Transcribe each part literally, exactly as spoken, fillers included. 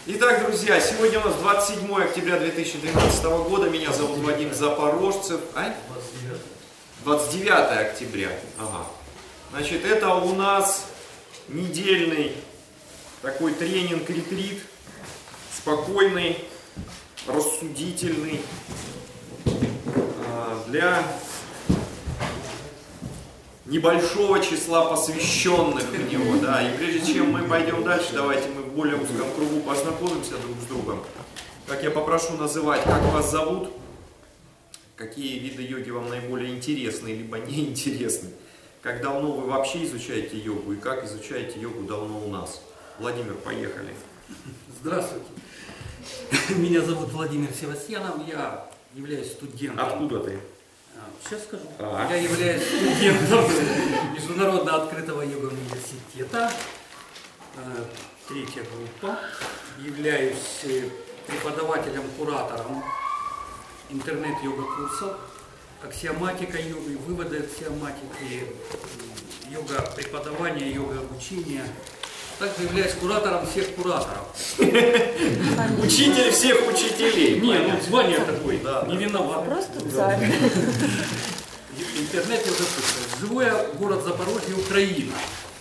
Итак, друзья, сегодня у нас двадцать седьмое октября две тысячи двенадцатого года. Меня зовут Вадим Запорожцев. А? двадцать девятое октября. Ага. Значит, это у нас недельный такой тренинг-ретрит. Спокойный, рассудительный. Для небольшого числа посвященных в него, да, и прежде чем мы пойдем дальше, давайте мы в более узком кругу познакомимся друг с другом. Как я попрошу называть, как вас зовут, какие виды йоги вам наиболее интересны, либо неинтересны, как давно вы вообще изучаете йогу и как изучаете йогу давно у нас. Владимир, поехали. Здравствуйте, меня зовут Владимир Севастьянов, я являюсь студентом. Откуда ты? Сейчас скажу. А. Я являюсь студентом Международно открытого йога университета, третья группа. Являюсь преподавателем-куратором интернет-йога-курсов, аксиоматика йоги, выводы аксиоматики, йога-преподавание, йога-обучение. Также являюсь куратором всех кураторов. Учитель всех учителей. Не, ну звание такое, да, не виноват. Просто царь. Интернет я запустил. Живу я город Запорожье, Украина.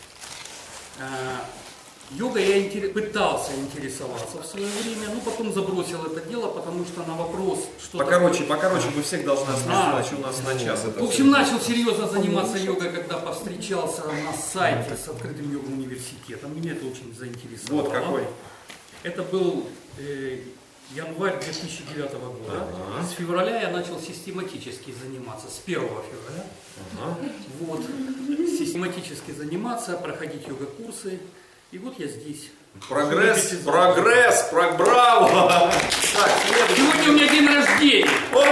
Йога я интерес, пытался интересоваться в свое время, но потом забросил это дело, потому что на вопрос, что Покороче, такое... покороче, мы всех должны остановить, у нас на час. В общем, начал серьезно заниматься йогой, когда повстречался на сайте с открытым йога-университетом. Меня это очень заинтересовало. Вот какой. Это был э, январь две тысячи девятого года. Ага. С февраля я начал систематически заниматься, с первого февраля. Ага. Вот, систематически заниматься, проходить йога-курсы. И вот я здесь. Прогресс, прогресс, про браво! Так, сегодня у меня день рождения.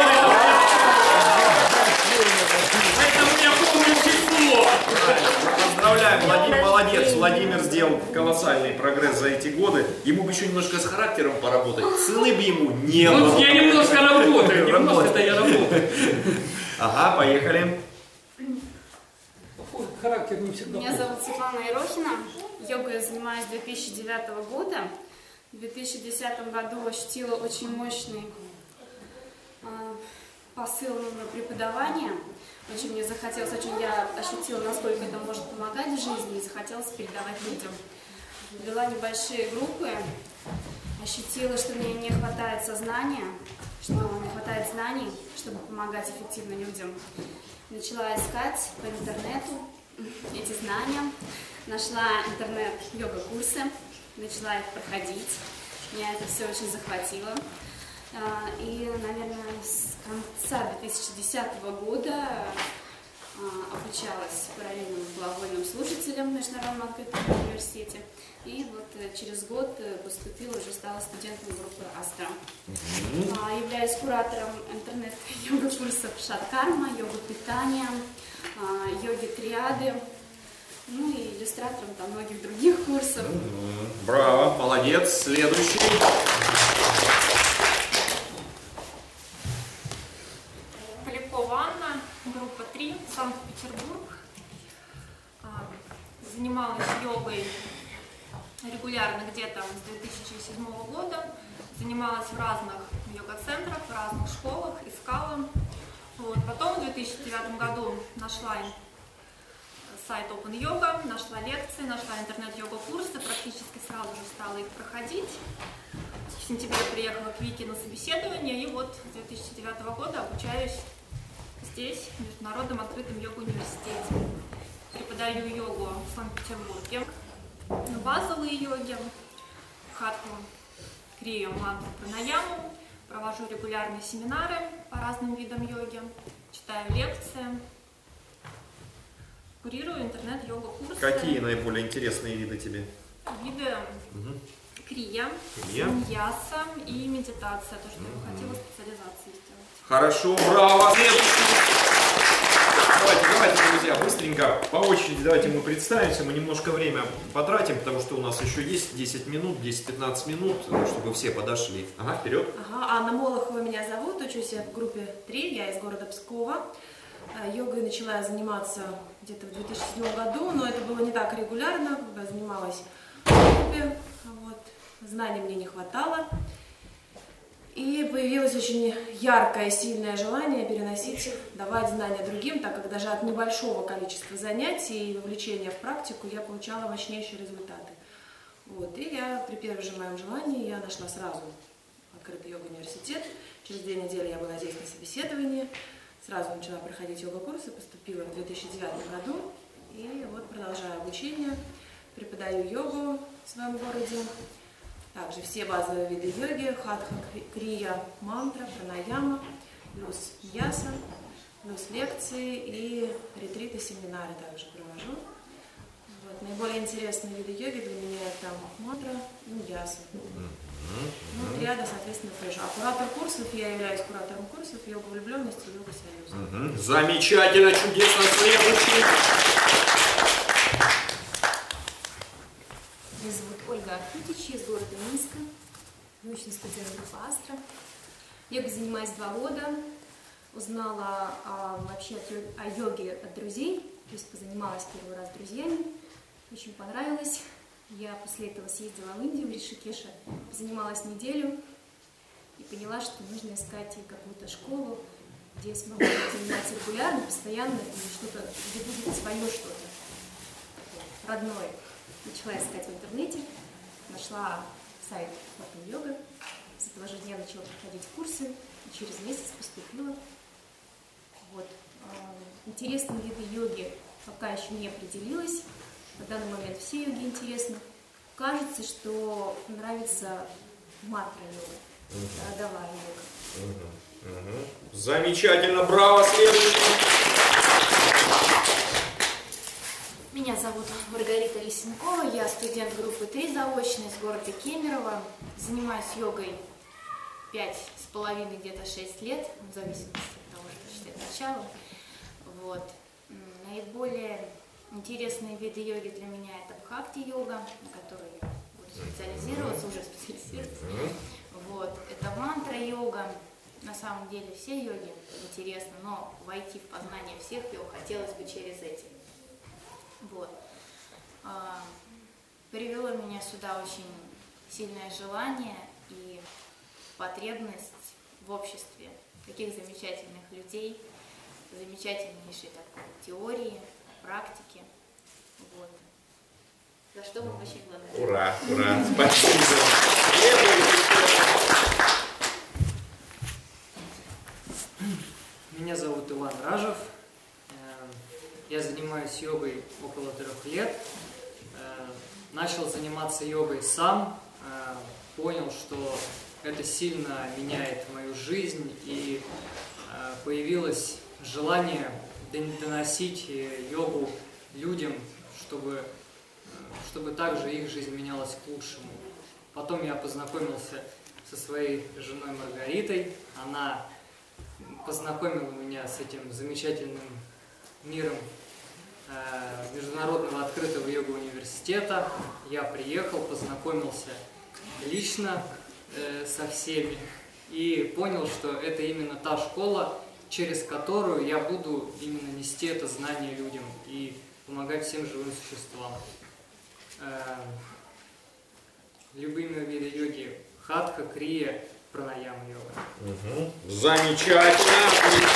Поэтому я помню число. Поздравляем, Владимир молодец. Владимир сделал колоссальный прогресс за эти годы. Ему бы еще немножко с характером поработать. Цены бы ему не было. Вот я немножко работаю, немножко-то я работаю. Ага, поехали. Характер не всегда. Меня зовут Светлана Ерохина. Йогой я занимаюсь с две тысячи девятого года. В две тысячи десятом году ощутила очень мощный э, посыл на преподавание. Очень мне захотелось, очень я ощутила, насколько это может помогать в жизни, и захотелось передавать людям. Вела небольшие группы, ощутила, что мне не хватает сознания, что не хватает знаний, чтобы помогать эффективно людям. Начала искать по интернету эти знания, нашла интернет-йога-курсы, начала их проходить. Меня это все очень захватило. И, наверное, с конца две тысячи десятого года обучалась параллельным половольным слушателем в Международном открытом университете. И вот через год поступила, уже стала студентом группы Астра. Mm-hmm. Являюсь куратором интернет-йога-курсов Шат-карма, йога-питания, йоги-триады, ну и иллюстратором там многих других курсов. Mm-hmm. Браво, молодец. Следующий. Полякова Анна, группа три, Санкт-Петербург. Занималась йогой регулярно где-то с две тысячи седьмого года. Занималась в разных йога-центрах, в разных школах, искала. Вот. Потом в две тысячи девятом году нашла сайт Open Yoga, нашла лекции, нашла интернет-йога-курсы, практически сразу же стала их проходить. В сентябре приехала к Вике на собеседование, и вот с две тысячи девятого года обучаюсь здесь, в Международном открытом йога-университете. Преподаю йогу в Санкт-Петербурге, базовые йоги, хатху, крию, мантру, пранаяму, провожу регулярные семинары по разным видам йоги, читаю лекции, курирую интернет-йога-курсы. Какие наиболее интересные виды тебе? Виды угу. крия, ньяса и медитация, то, что угу. я хотела специализации сделать. Хорошо, браво! Давайте, давайте, друзья, быстренько, по очереди давайте мы представимся, мы немножко время потратим, потому что у нас еще есть десять минут, десять-пятнадцать минут, чтобы все подошли. Ага, вперед. Ага, Анна Молохова меня зовут, учусь я в группе три, я из города Пскова. Йогой начала я заниматься где-то в две тысячи седьмом году, но это было не так регулярно, я занималась в группе, вот, знаний мне не хватало. И появилось очень яркое, сильное желание переносить, давать знания другим, так как даже от небольшого количества занятий и вовлечения в практику я получала мощнейшие результаты. Вот. И я при первом же моем желании я нашла сразу открытый йога-университет. Через две недели я была здесь на собеседовании, сразу начала проходить йога-курсы, поступила в две тысячи девятом году. И вот продолжаю обучение, преподаю йогу в своем городе. Также все базовые виды йоги, хатха, крия, мантра, пранаяма, плюс яса, плюс лекции и ретриты, семинары также провожу. Вот. Наиболее интересные виды йоги для меня это мантра и яса. Ну, триада, соответственно, тоже. А куратор курсов, я являюсь куратором курсов йога влюбленности и йога союза. Угу. Замечательно, чудесно, следующий. Меня зовут Ольга Архутич, из города Минска, научный студент группы Астра. Йогой занимаюсь два года, узнала а, вообще о йоге от друзей, то есть позанималась первый раз с друзьями, очень понравилось. Я после этого съездила в Индию, в Ришикеше, занималась неделю и поняла, что нужно искать какую-то школу, где я смогу заниматься регулярно, постоянно, и что-то, где будет свое что-то родное. Начала искать в интернете, нашла сайт Хатха Йога, с этого же дня начала проходить курсы, и через месяц поступила. Вот. Интересные виды йоги пока еще не определилась, на данный момент все йоги интересны. Кажется, что нравится мантра йога, родовая йога. Угу. Угу. Замечательно, браво, следующий. Меня зовут Маргарита Лисенкова, я студент группы три заочной из города Кемерово. Занимаюсь йогой пять с половиной, где-то шесть лет, в зависимости от того, что считать началом. Вот. Наиболее интересные виды йоги для меня это бхакти-йога, на которую я буду специализироваться, уже специализироваться. Вот. Это мантра-йога. На самом деле все йоги интересны, но войти в познание всех йог хотелось бы через эти. Вот. А, привело меня сюда очень сильное желание и потребность в обществе таких замечательных людей, замечательнейшей такой теории, практики. Вот. За что мы очень благодарны. Ура, ура, спасибо. Меня зовут Иван Ражев. Я занимаюсь йогой около трех лет. Начал заниматься йогой сам, понял, что это сильно меняет мою жизнь, и появилось желание доносить йогу людям, чтобы, чтобы также их жизнь менялась к лучшему. Потом я познакомился со своей женой Маргаритой. Она познакомила меня с этим замечательным миром э, Международного открытого йога-университета. Я приехал, познакомился лично э, со всеми и понял, что это именно та школа, через которую я буду именно нести это знание людям и помогать всем живым существам. Э, любимые виды йоги — хатха, крия, пранаяма йога. Угу. Замечательно!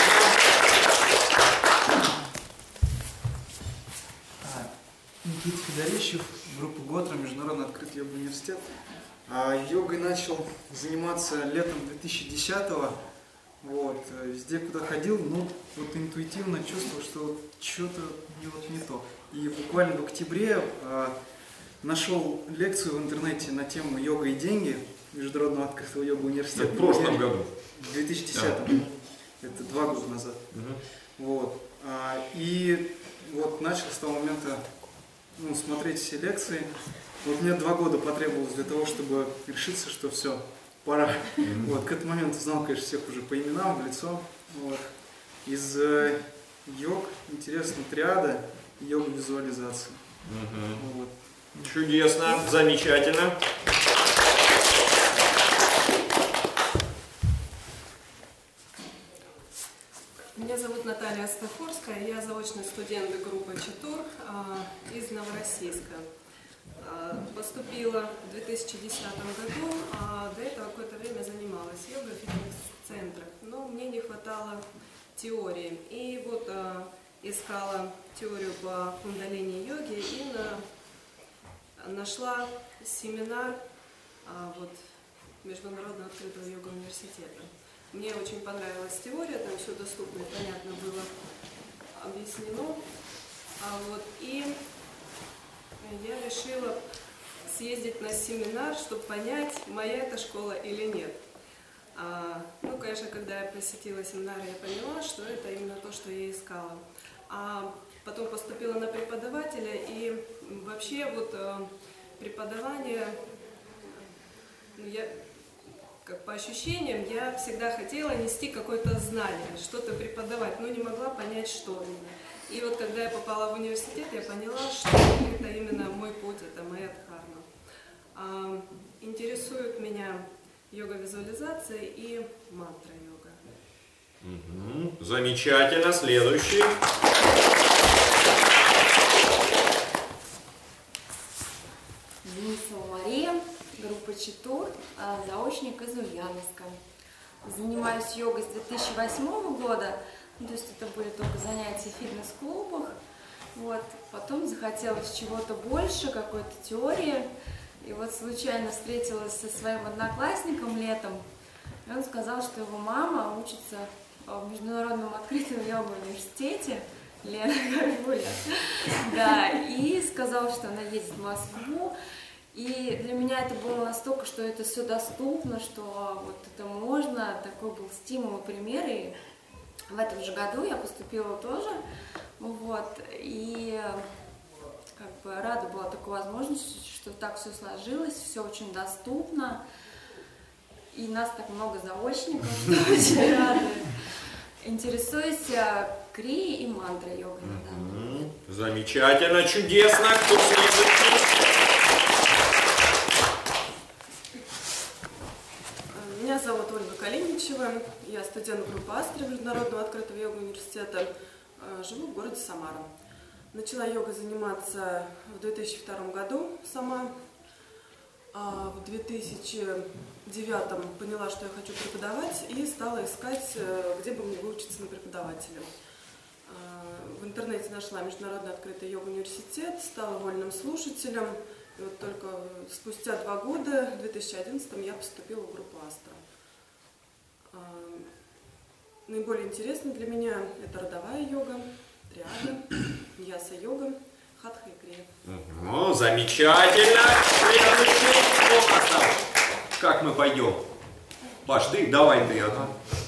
Никита Федорищев, группа Готра, Международный открытый йога-университет. Йогой начал заниматься летом две тысячи десятого. Вот. Везде, куда ходил, ну, вот интуитивно чувствовал, что что-то не, вот, не то. И буквально в октябре э, нашел лекцию в интернете на тему «Йога и деньги» Международного открытого йога-университета. В прошлом году. В две тысячи десятом. Да. Это два года назад. Угу. Вот. А, и вот начал с того момента ну, смотреть все лекции. Вот мне два года потребовалось для того, чтобы решиться, что все, пора. Mm-hmm. Вот, к этому моменту знал, конечно, всех уже по именам, в лицо. Вот. Из э, йог интересна триада и йога-визуализация. Mm-hmm. Вот. Чудесно, замечательно. Меня зовут Наталья Астафорская, я заочный студент группы Читур из Новороссийска. Поступила в две тысячи десятом году, а до этого какое-то время занималась йогой в фитнес-центрах, но мне не хватало теории. И вот а, искала теорию по кундалини-йоге и на, нашла семинар а, вот, Международного открытого йога-университета. Мне очень понравилась теория, там все доступно и понятно было объяснено. А вот, и я решила съездить на семинар, чтобы понять, моя это школа или нет. А, ну, конечно, когда я посетила семинар, я поняла, что это именно то, что я искала. А потом поступила на преподавателя, и вообще вот преподавание, ну, я, как по ощущениям, я всегда хотела нести какое-то знание, что-то преподавать, но не могла понять, что именно. И вот когда я попала в университет, я поняла, что это именно мой путь, это моя дхарма. А, интересует меня йога-визуализация и мантра-йога. Угу. Замечательно. Следующий. Денисова Мария, группа Читур, заочник из Ульяновска. Занимаюсь йогой с две тысячи восьмого года. То есть это были только занятия в фитнес-клубах. Вот. Потом захотелось чего-то больше, какой-то теории. И вот случайно встретилась со своим одноклассником летом. И он сказал, что его мама учится в Международном открытом йога-университете. Лена Горбуля. Да, и сказал, что она едет в Москву. И для меня это было настолько, что это все доступно, что вот это можно. Такой был стимул и пример. И в этом же году я поступила тоже, вот, и как бы рада была такой возможности, что так все сложилось, все очень доступно, и нас так много заочников, что очень радует. Интересуюсь крии и мантра-йогой на данный момент. Замечательно, чудесно, кто следующий? Меня зовут Ольга Калиничева, я студент группы Астра Международного открытого йога-университета, живу в городе Самара. Начала йогой заниматься в две тысячи втором году сама, а в две тысячи девятом поняла, что я хочу преподавать, и стала искать, где бы мне выучиться на преподавателя. В интернете нашла Международный открытый йога-университет, стала вольным слушателем. И вот только спустя два года, в две тысячи одиннадцатом, я поступила в группу Астра. Наиболее интересно для меня это родовая йога, триада, ньяса-йога, хатха и крия. Ну, замечательно. Следующий. Кто у нас там? Как мы пойдем? Паш, ты давай ты. Ага.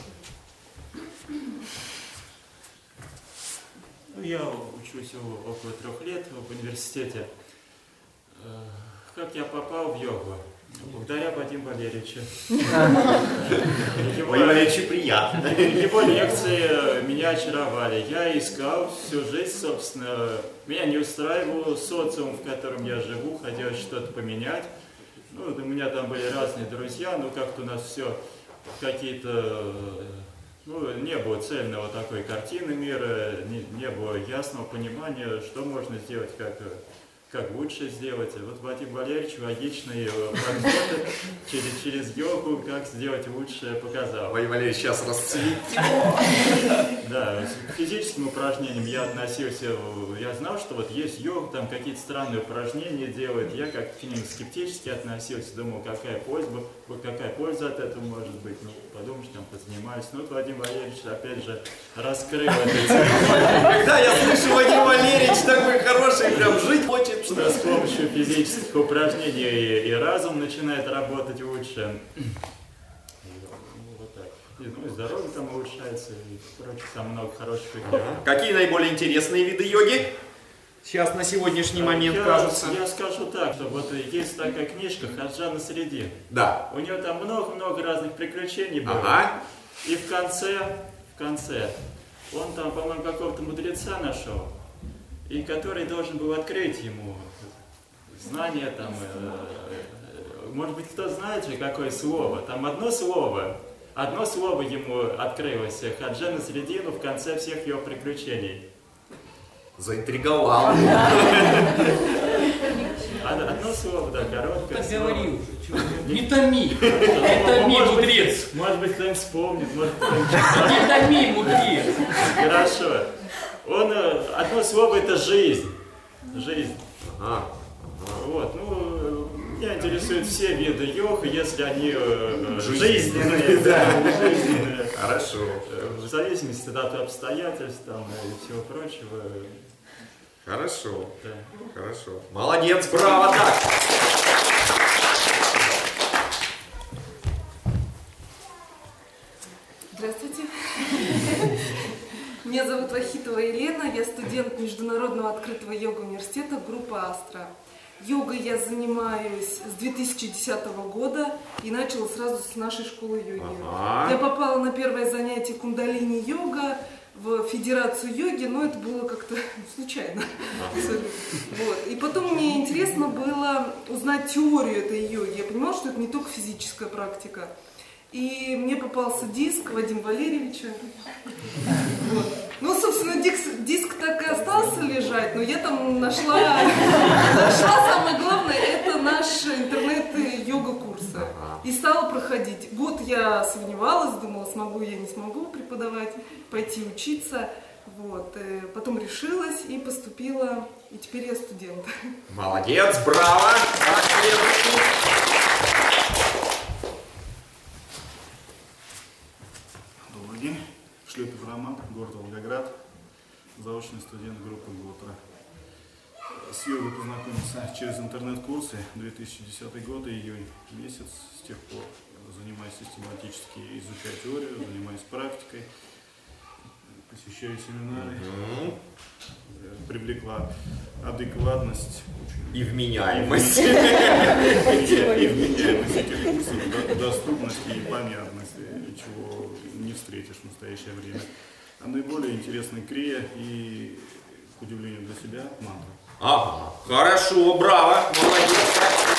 Ну, я учусь около трех лет в университете. Как я попал в йогу? Благодаря Вадиму Валерьевичу. Вадиму Валерьевичу приятно. Его лекции меня очаровали. Я искал всю жизнь, собственно. Меня не устраивал социум, в котором я живу, хотелось что-то поменять. Ну, у меня там были разные друзья, но как-то у нас все какие-то... Ну, не было цельного такой картины мира, не, не было ясного понимания, что можно сделать, как... как лучше сделать. Вот Вадим Валерьевич логичные подходы через, через йогу, как сделать лучше, показал. Вадим Валерьевич сейчас расцветет. Да, к физическим упражнениям я относился, я знал, что вот есть йога, там какие-то странные упражнения делают. Я как к ним скептически относился, думал, какая польза, какая польза от этого может быть. Ну, подумаешь, там позанимались. Ну, вот Вадим Валерьевич опять же раскрыл это. Когда я слышу Вадим Валерьевич такой хороший, прям жить хочет. Что с помощью физических упражнений и, и разум начинает работать лучше. И, ну, вот так. И, ну, и здоровье там улучшается, и, короче, там много хороших игр. Какие наиболее интересные виды йоги сейчас на сегодняшний момент я, кажутся? Я скажу так, что вот есть такая книжка «Хаджана Среди». Да. У нее там много-много разных приключений было. Ага. И в конце, в конце, он там, по-моему, какого-то мудреца нашел, и который должен был открыть ему знания там, э, может быть, кто знает же, какое слово, там одно слово, одно слово ему открылось, Хаджана Средину в конце всех его приключений. Заинтриговал. Одно одно слово, да, короткое Так слово. говори уже, чего? Не томи, не томи, Может быть, мудрец. Может быть, кто-нибудь вспомнит, может Не томи, мудрец. Хорошо. Он, э, одно слово это жизнь. Жизнь. Ага. Вот, ну, меня интересуют все виды йог, если они э, Жизненные, жизненные, да, да. жизненные. Хорошо. Э, В зависимости от обстоятельств там, и всего прочего. Хорошо. Да. Хорошо. Молодец, браво, так. Здравствуйте. Меня зовут Вахитова Елена, я студент Международного открытого йога-университета группы Астра. Йогой я занимаюсь с две тысячи десятого года и начала сразу с нашей школы йоги. Ага. Я попала на первое занятие кундалини-йога в Федерацию йоги, но это было как-то случайно. Вот. И потом мне интересно было узнать теорию этой йоги. Я понимала, что это не только физическая практика. И мне попался диск Вадима Валерьевича. Вот. Ну, собственно, диск, диск так и остался лежать, но я там нашла, нашла самое главное, это наши интернет-йога-курсы. И стала проходить. Год я сомневалась, думала, смогу я, не смогу преподавать, пойти учиться. Вот. И потом решилась и поступила, и теперь я студент. Молодец, браво. Так, следующий. Добрый день. Шлепов Роман, город Волгоград, заочный студент группы ГОТРА. С йогой познакомился через интернет-курсы, две тысячи десятый год, июнь месяц. С тех пор занимаюсь систематически, изучаю теорию, занимаюсь практикой, посещаю семинары. Mm-hmm. Привлекла адекватность и вменяемость. И вменяемость этих курсов, доступность и понятность, чего не встретишь в настоящее время. А наиболее интересны крия и, к удивлению для себя, мантра. Ага, хорошо, браво, молодец.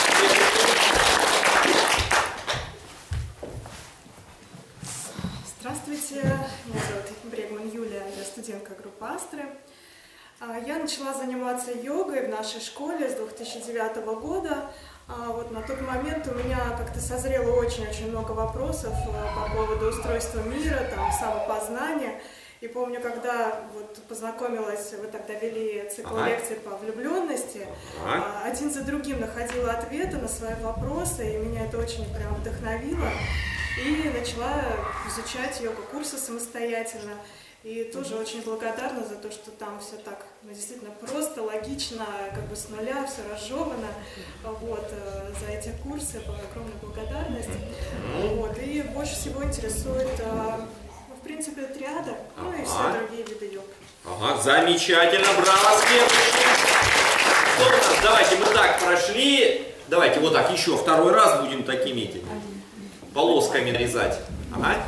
Здравствуйте, меня зовут Брегман Юлия, я студентка группы Астры. Я начала заниматься йогой в нашей школе с две тысячи девятого года. Вот на тот момент у меня как-то созрело очень-очень много вопросов по поводу устройства мира, там, самопознания. И помню, когда вот познакомилась, вы тогда вели цикл ага. лекций по влюбленности, ага. один за другим находила ответы на свои вопросы, и меня это очень прям вдохновило. И начала изучать йога-курсы самостоятельно. И тоже очень благодарна за то, что там все так, ну, действительно просто, логично, как бы с нуля, все разжевано. Вот, за эти курсы огромная благодарность. Вот, и больше всего интересует, ну, в принципе, триада, ну и все другие виды йог. Ага, замечательно, браво, следующий. Что у нас? Давайте мы так прошли. Давайте вот так еще второй раз будем такими этими полосками нарезать. Ага.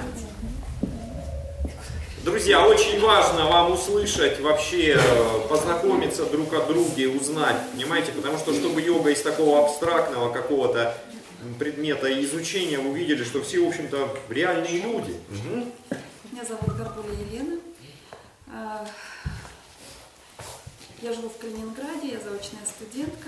Друзья, очень важно вам услышать, вообще познакомиться друг от друга и узнать, понимаете, потому что, чтобы йога из такого абстрактного какого-то предмета изучения, вы увидели, что все, в общем-то, реальные люди. Угу. Меня зовут Горбуля Елена. Я живу в Калининграде, я заочная студентка.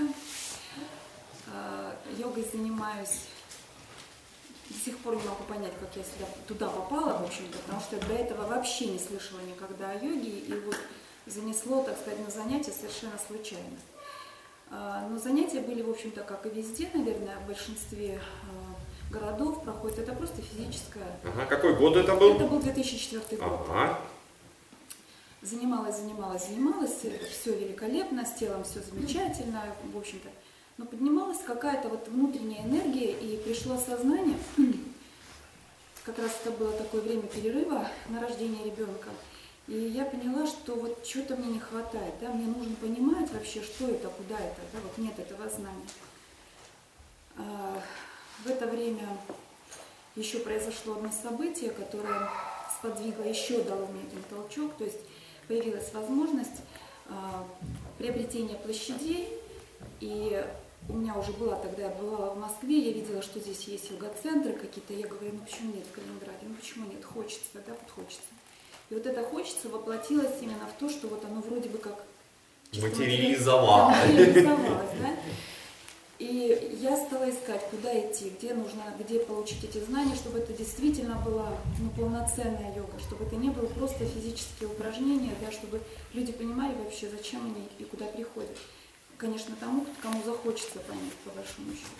Йогой занимаюсь. До сих пор не могу понять, как я сюда, туда попала, в общем-то, потому что до этого вообще не слышала никогда о йоге, и вот занесло, так сказать, на занятия совершенно случайно. Но занятия были, в общем-то, как и везде, наверное, в большинстве городов проходит. Это просто физическое. Ага, какой год это был? Это был две тысячи четвёртый год. Ага. Занималась, занималась, занималась, все великолепно, с телом все замечательно, в общем-то. Но поднималась какая-то вот внутренняя энергия, и пришло осознание, как раз это было такое время перерыва на рождение ребенка, и я поняла, что вот чего-то мне не хватает, да, мне нужно понимать вообще, что это, куда это, да, вот нет этого знания. А, в это время еще произошло одно событие, которое сподвигло, еще дало мне один толчок, то есть появилась возможность а, приобретения площадей, и у меня уже была, тогда я бывала в Москве, я видела, что здесь есть йога-центры какие-то, я говорю, ну почему нет в Калининграде, ну почему нет, хочется, да, вот хочется. И вот это хочется воплотилось именно в то, что вот оно вроде бы как... Материализовалось. Да, материализовалось, да. И я стала искать, куда идти, где нужно, где получить эти знания, чтобы это действительно была ну, полноценная йога, чтобы это не было просто физические упражнения, да, чтобы люди понимали вообще, зачем они и куда приходят. Конечно, тому, кому захочется понять, по большому счету.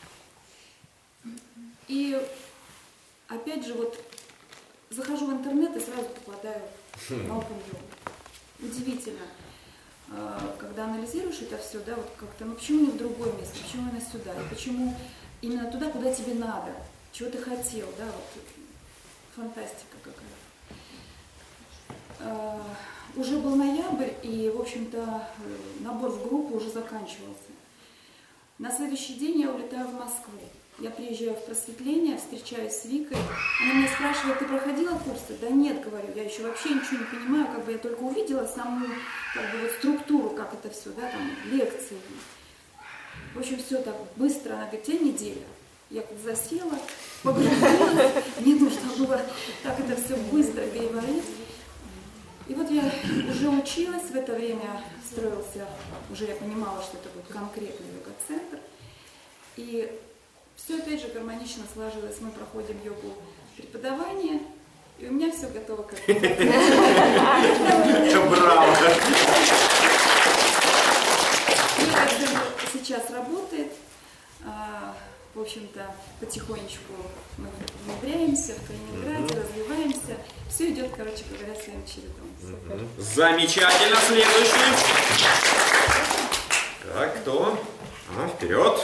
И опять же, вот захожу в интернет и сразу попадаю на Open Yoga. Удивительно. Когда анализируешь это все, да, вот как-то, ну почему не в другое место, почему именно сюда, и почему именно туда, куда тебе надо, чего ты хотел, да, вот фантастика какая. Уже был ноябрь, и, в общем-то, набор в группу уже заканчивался. На следующий день я улетаю в Москву. Я приезжаю в просветление, встречаюсь с Викой. Она меня спрашивает, ты проходила курсы? Да нет, говорю, я еще вообще ничего не понимаю, как бы я только увидела саму как бы, вот, структуру, как это все, да, там, лекции. В общем, все так быстро, она говорит, тебе неделя. Я как засела, погрузилась, мне нужно было так это все быстро переварить. И вот я уже училась, в это время строился, уже я понимала, что это будет конкретный йога-центр. И все опять же гармонично сложилось. Мы проходим йогу преподавания, и у меня все готово как Браво! Сейчас работает. В общем-то, потихонечку мы внедряемся в Калининграде, развиваемся. Все идет, короче говоря, своим чередом. Замечательно, следующий. Так, кто? А, вперед.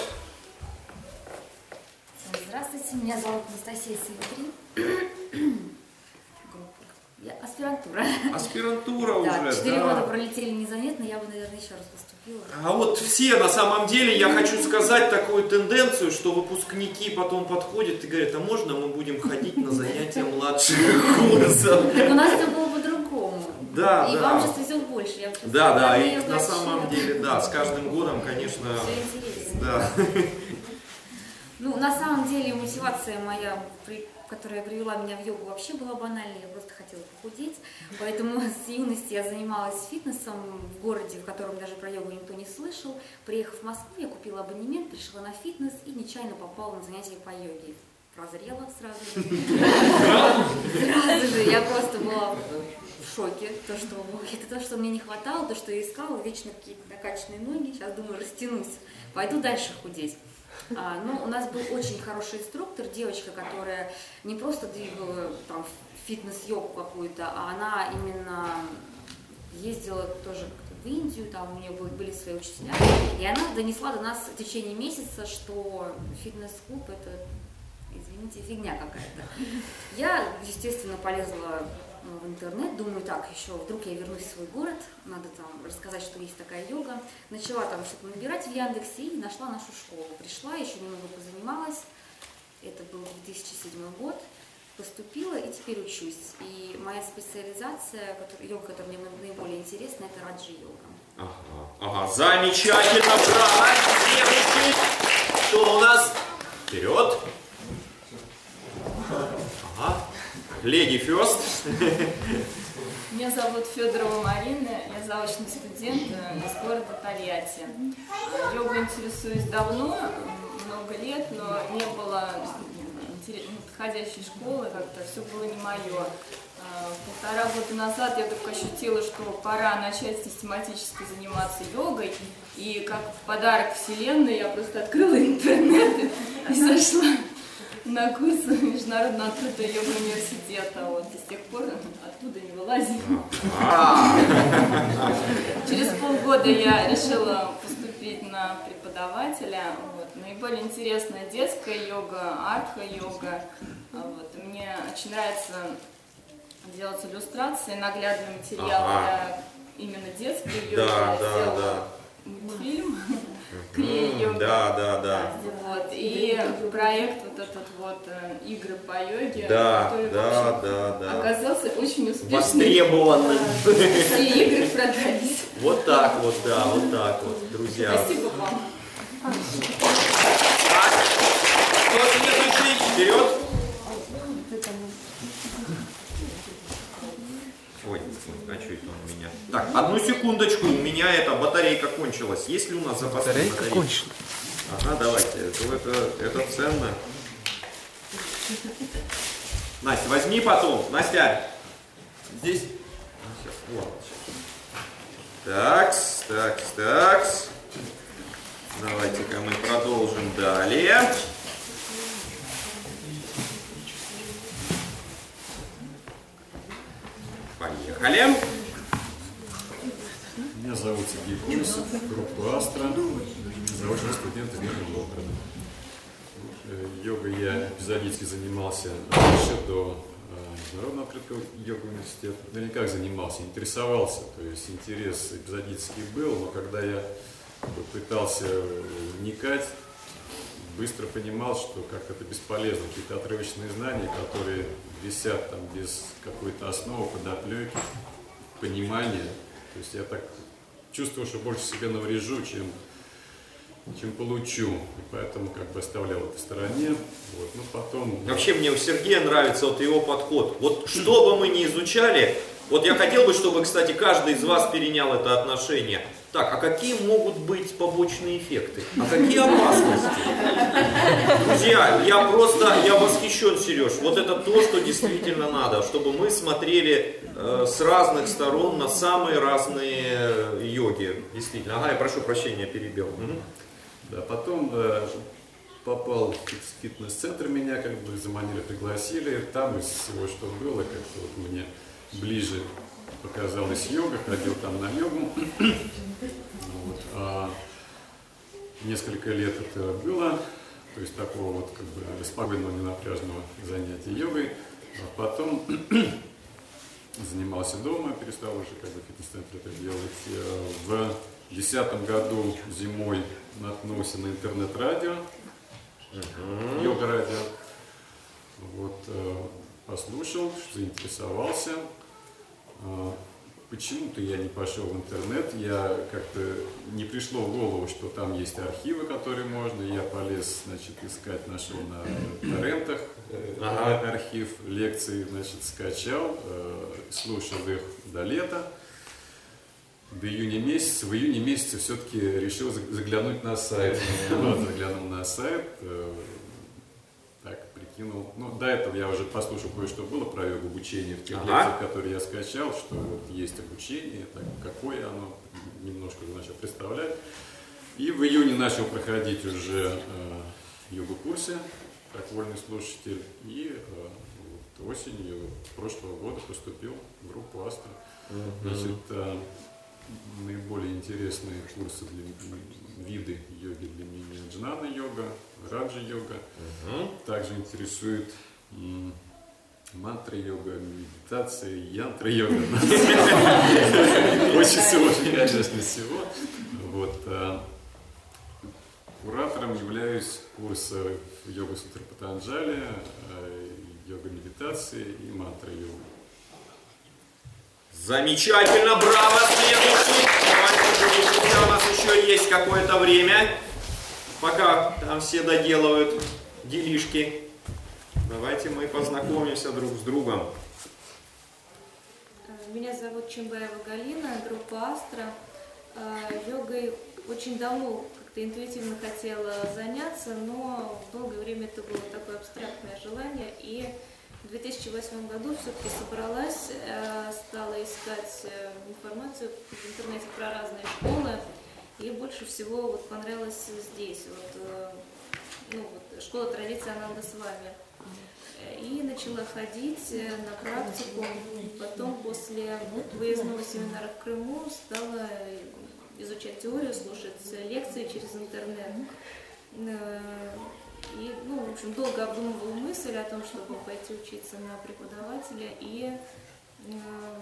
Здравствуйте, меня зовут Анастасия Савитрин. Я аспирантура. Аспирантура уже, да. Четыре да. года пролетели незаметно, я бы, наверное, еще раз поступила. А вот все, на самом деле, я хочу сказать такую тенденцию, что выпускники потом подходят и говорят, а можно мы будем ходить на занятия младших курсов? Так у нас все было по-другому. Да, и да. вам же свезет больше. Я да, да, и на самом деле, да, с каждым годом, конечно, да. Ну, на самом деле, мотивация моя, которая привела меня в йогу, вообще была банальной. Я просто хотела похудеть. Поэтому с юности я занималась фитнесом в городе, в котором даже про йогу никто не слышал. Приехав в Москву, я купила абонемент, пришла на фитнес и нечаянно попала на занятия по йоге. Прозрела сразу же. Сразу же. Я просто была в шоке. То, что это то, что мне не хватало, то, что я искала. Вечно какие-то накачанные ноги. Сейчас думаю, растянусь. Пойду дальше худеть. А, ну, у нас был очень хороший инструктор, девочка, которая не просто двигала там фитнес-йогу какую-то, а она именно ездила тоже в Индию, там у нее были свои учителя, и она донесла до нас в течение месяца, что фитнес-клуб это, извините, фигня какая-то. Я, естественно, полезла в интернет, думаю, так, еще вдруг я вернусь в свой город, надо там рассказать, что есть такая йога. Начала там что-то набирать в Яндексе и нашла нашу школу. Пришла, еще немного позанималась, это был две тысячи седьмой год, поступила и теперь учусь. И моя специализация, йога, которая мне наиболее интересна, это раджа-йога. Ага, ага, замечательно, браво, девочки! Что у нас? Вперед! Ага. Леди Фёст. Меня зовут Федорова Марина, я заочный студент из города Тольятти. Йогой интересуюсь давно, много лет, но не было подходящей школы, как-то все было не мое. Полтора года назад я только ощутила, что пора начать систематически заниматься йогой, и как в подарок Вселенной я просто открыла интернет и зашла на курс Международного открытого йога-университета. Вот, и с тех пор оттуда не вылазила. Через полгода я решила поступить на преподавателя. Вот. Наиболее интересная детская йога, артха-йога. Вот. Мне очень нравится делать иллюстрации, наглядные материалы ага. для именно детской йоги. Да, да, да. Мультфильм. Крия-йога. Да, да, да. Вот. И проект вот этот вот игры по йоге, да, который да, общем, да, да. оказался очень успешным. Востребованным. Все игры продались. Вот так вот, да, вот так вот, друзья. Спасибо вам. Кто следующий? Вперед. Ой, а что это у меня? Так, одну секундочку, у меня эта батарейка кончилась. Есть ли у нас запасная батарейка? Батарейка кончилась. Ага, давайте. Это, это, это ценно. Настя, возьми потом. Настя, здесь. Сейчас, вот. Такс, такс, такс. Давайте-ка мы продолжим далее. Поехали. Меня зовут Сергей Колесов, группа Астра, заочный студент из Мирного. Йогой я эпизодически занимался раньше, до Международного открытого йогового университета. Ну, не как занимался, интересовался, то есть интерес эпизодический был, но когда я пытался вникать, быстро понимал, что как это бесполезно, какие-то отрывочные знания, которые висят там без какой-то основы, подоплеки, понимания. То есть я так чувствовал, что больше себе наврежу, чем, чем получу. И поэтому как бы оставлял это в стороне. Вот. Ну, потом... Вообще мне у Сергея нравится вот его подход. Вот что бы мы ни изучали, вот я хотел бы, чтобы, кстати, каждый из вас перенял это отношение. Так, а какие могут быть побочные эффекты? А какие опасности? Друзья, я просто, я восхищен, Сереж. Вот это то, что действительно надо, чтобы мы смотрели э, с разных сторон на самые разные йоги. Действительно. Ага, я прошу прощения, перебил. Угу. Да, потом э, попал в фитнес-центр, меня как бы заманили, пригласили. Там из всего, что было, как-то вот мне ближе показалась йога, ходил там на йогу. Вот. А несколько лет это было, то есть такого вот как бы спокойного, ненапряжного занятия йогой. А потом занимался дома, перестал уже как бы в фитнес-центре это делать. В две тысячи десятом году зимой наткнулся на интернет-радио, uh-huh. йога-радио. Вот, послушал, заинтересовался. Почему-то я не пошел в интернет, я как-то не пришло в голову, что там есть архивы, которые можно. Я полез, значит, искать, нашел на торрентах ага. архив лекций, значит, скачал, слушал их до лета, до июня месяца. В июне месяце все-таки решил заглянуть на сайт. Вот, заглянул на сайт. Так, прикинул. Ну, до этого я уже послушал кое-что было про йогу обучение в тех ага. лекциях, которые я скачал, что вот есть обучение, так, какое оно, немножко начал представлять. И в июне начал проходить уже э, йогу-курсы, как вольный слушатель. И э, вот, осенью прошлого года поступил в группу Астра. Mm-hmm. Значит, э, наиболее интересные курсы для виды йоги для меня джнана-йога, раджа-йога. Uh-huh. Также интересует м- мантра-йога, медитация, янтра-йога. Очень сложно, конечно, всего. Вот. Куратором являюсь курса йога-сутра Патанджали, йога-медитации и мантра-йога. Замечательно, браво, следующий. Давайте, у нас еще есть какое-то время, пока там все доделывают делишки. Давайте мы познакомимся друг с другом. Меня зовут Чимбаева Галина, группа Астра. Йогой очень давно как-то интуитивно хотела заняться, но долгое время это было такое абстрактное желание. И в две тысячи восьмом году все-таки собралась, стала искать информацию в интернете про разные школы, и больше всего вот понравилось здесь, вот, ну, вот, школа традиции Ананда с вами. И начала ходить на практику, потом после выездного семинара в Крыму стала изучать теорию, слушать лекции через интернет. И, ну, в общем, долго обдумывала мысль о том, чтобы пойти учиться на преподавателя, и э,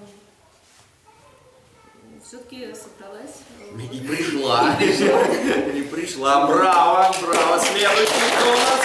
все-таки собралась. И пришла. И пришла. Браво, браво. Следующий кто у нас?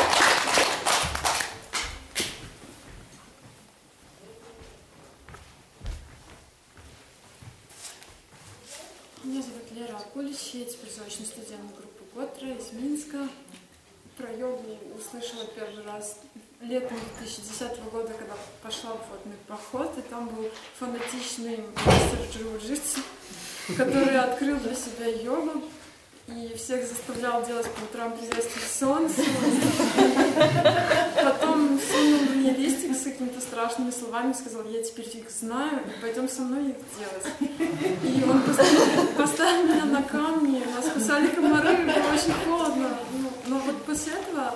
Меня зовут Лера Акулич, я теперь заочный студент группы Готра из Минска. Про йогу услышала первый раз летом две тысячи десятого года, когда пошла в водный поход, и там был фанатичный мастер джиу-джитсу, который открыл для себя йогу. и всех заставлял делать по утрам приветствие солнцу. Потом сунул мне листик с какими-то страшными словами, сказал, я теперь их знаю, и пойдем со мной их делать. И он поставил, поставил меня на камни, нас кусали комары, было очень холодно. Ну, но вот после этого...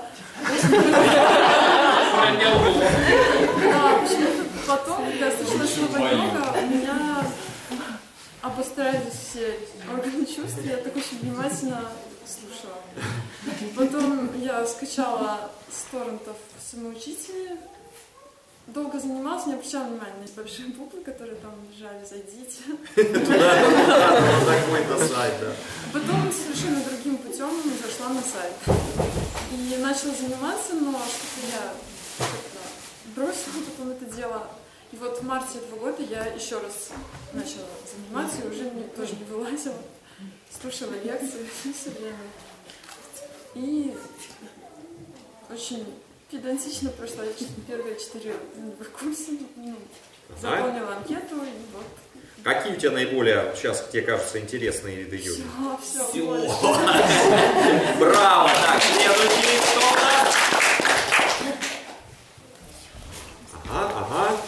Да, почему-то потом, когда я слышала слово йога, у меня обострялись все органы чувств, я так очень внимательно слушала. Потом я скачала с торрентов самоучители, долго занималась, не обращала внимания на большие буквы, которые там лежали, зайдите. Туда, на какой-то сайт, да. Потом совершенно другим путем зашла на сайт. И начала заниматься, но что-то я бросила потом это дело. И вот в марте этого года я еще раз начала заниматься, и уже не, тоже не вылазила, слушала лекции все время. И очень педантично прошла первые четыре курса, ну, заполнила анкету, и вот. Какие у тебя наиболее, сейчас тебе кажутся, интересные виды йоги? Все, все. Все. Браво! Так, следующий кто у нас? Ага, ага.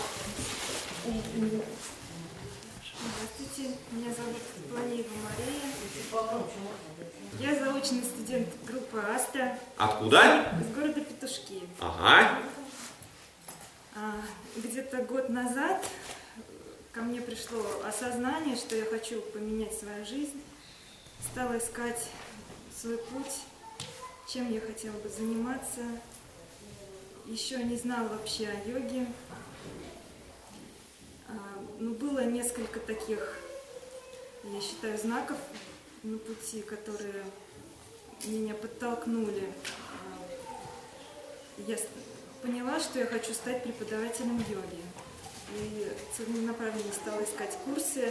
Здравствуйте, меня зовут Планеева Мария. Я заочный студент группы Астра. Откуда? Из города Петушки. Ага. Где-то год назад ко мне пришло осознание, что я хочу поменять свою жизнь. Стала искать свой путь, чем я хотела бы заниматься. Еще не знала вообще о йоге. Но было несколько таких, я считаю, знаков на пути, которые меня подтолкнули. Я поняла, что я хочу стать преподавателем йоги. И целенаправленно стала искать курсы,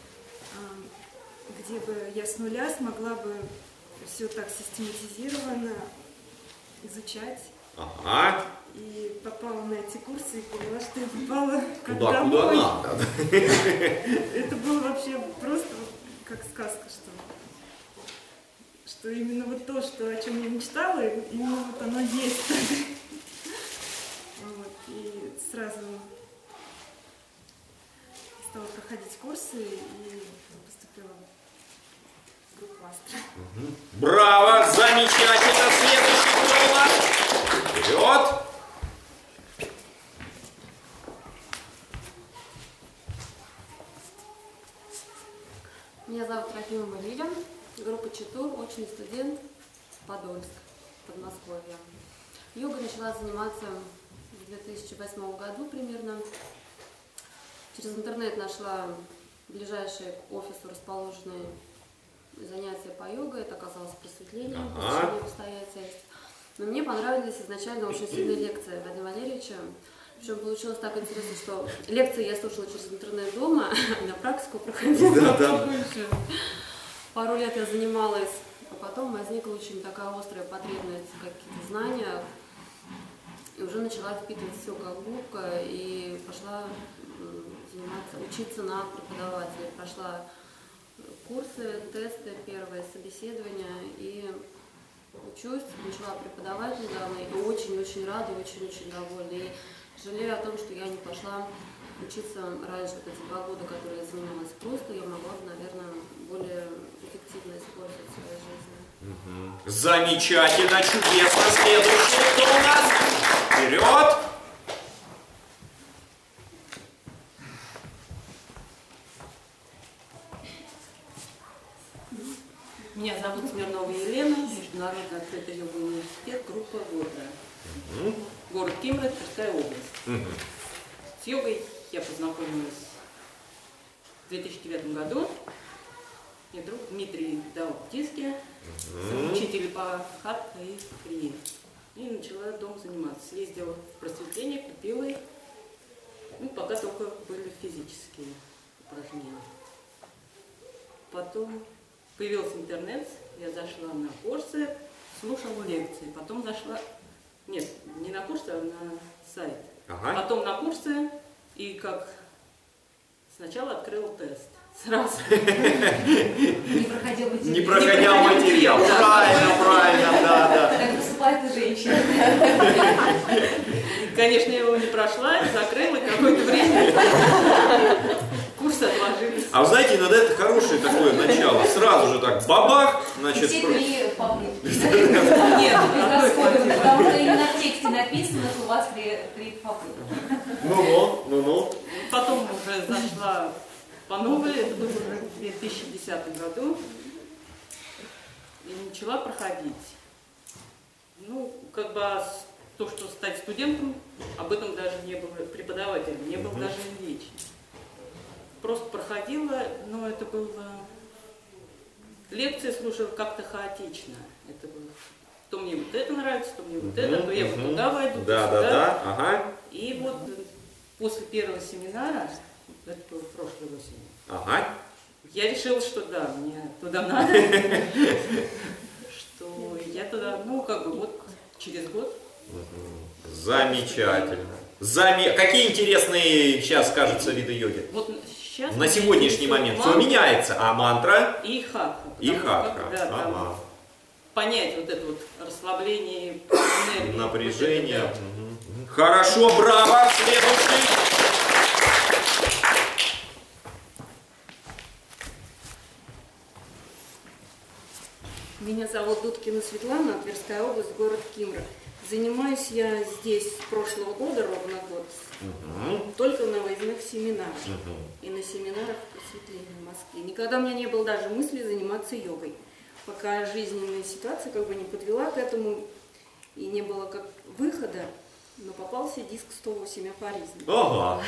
где бы я с нуля смогла бы все так систематизированно изучать. Ага. И попала на эти курсы и поняла, что я попала как Куда, домой. куда надо. Это было вообще просто как сказка, что, что именно вот то, что, о чем я мечтала, именно вот оно есть. Вот. И сразу стала проходить курсы и поступила в группу Астра. Браво! Замечательно! Следующий кто у нас? Вперед! Меня зовут Трофимова Лиля, группа Читур, очный студент, Подольск, Подмосковье. Йогой начала заниматься в две тысячи восьмом году примерно. Через интернет нашла ближайший к офису расположенные занятия по йоге. Это оказалось просветлением, ага. по обстоятельств. Но мне понравились изначально очень сильные лекции Владимира Валерьевича. Причем получилось так интересно, что лекции я слушала через интернет дома, а на практику проходила. Да, да. Пару лет я занималась, а потом возникла очень такая острая потребность в каких-то знаниях. И уже начала впитывать все как губка и пошла заниматься, учиться на преподавателя. Прошла курсы, тесты, первые собеседования и учусь, начала преподавать недавно и очень-очень рада, очень-очень довольна. И жалею о том, что я не пошла учиться раньше, вот эти два года, которые я занималась. Просто я могла бы, наверное, более эффективно использовать в своей жизни. Угу. Замечательно, чудесно. Следующий кто у нас? Вперед! Меня зовут Смирнова Елена, Международный открытый йога университет, группа Готра. Угу. Город Кемерово, Тверская область. Угу. С йогой я познакомилась в две тысячи девятом году. Мне друг Дмитрий дал диски, угу. учитель по хатха и крие. И начала дома заниматься. Ездила в просветление, купила их. Ну, пока только были физические упражнения. Потом появился интернет, я зашла на курсы, слушала лекции, потом зашла, нет, не на курсы, а на сайт. Ага. Потом на курсы, и как сначала открыла тест. сразу. Не проходил материал. Не проходил материал. Правильно, правильно, да, да. Так поступает и женщина. Конечно, я его не прошла, закрыла какое-то время. Курсы отложились. А вы знаете, иногда это хорошее такое начало. Сразу же так бабах, значит... Все три попытки. Нет, потому что именно в тексте написано, что у вас три, три попытки. Ну-ну, ну-ну. Потом уже зашла по новой, это было уже в две тысячи десятом году. И начала проходить. Ну, как бы то, что стать студентом, об этом даже не было, преподавателем, не было даже речи. Просто проходила, но это было... Лекции слушала как-то хаотично. Это было... То мне вот это нравится, то мне вот это, то я вот туда войду, да, то да, сюда. да, ага. И вот после первого семинара, это было прошлой осенью, Ага. я решила, что да, мне туда надо, что я туда, ну, как бы вот через год. Замечательно. Заме... Какие интересные сейчас, кажется, виды йоги? Вот сейчас на сегодняшний момент все меняется, а мантра? И хатха. И хатха. Да, там ага. понять вот это вот расслабление, энергии. Напряжение. Вот это, да. Угу. Хорошо, браво, следующий. Меня зовут Дудкина Светлана, Тверская область, город Кимра. Занимаюсь я здесь с прошлого года, ровно год, угу. только на выездных семинарах угу. и на семинарах просветления в Москве. Никогда у меня не было даже мысли заниматься йогой, пока жизненная ситуация как бы не подвела к этому и не было как выхода, но попался диск сто восемь афоризмов. Ага.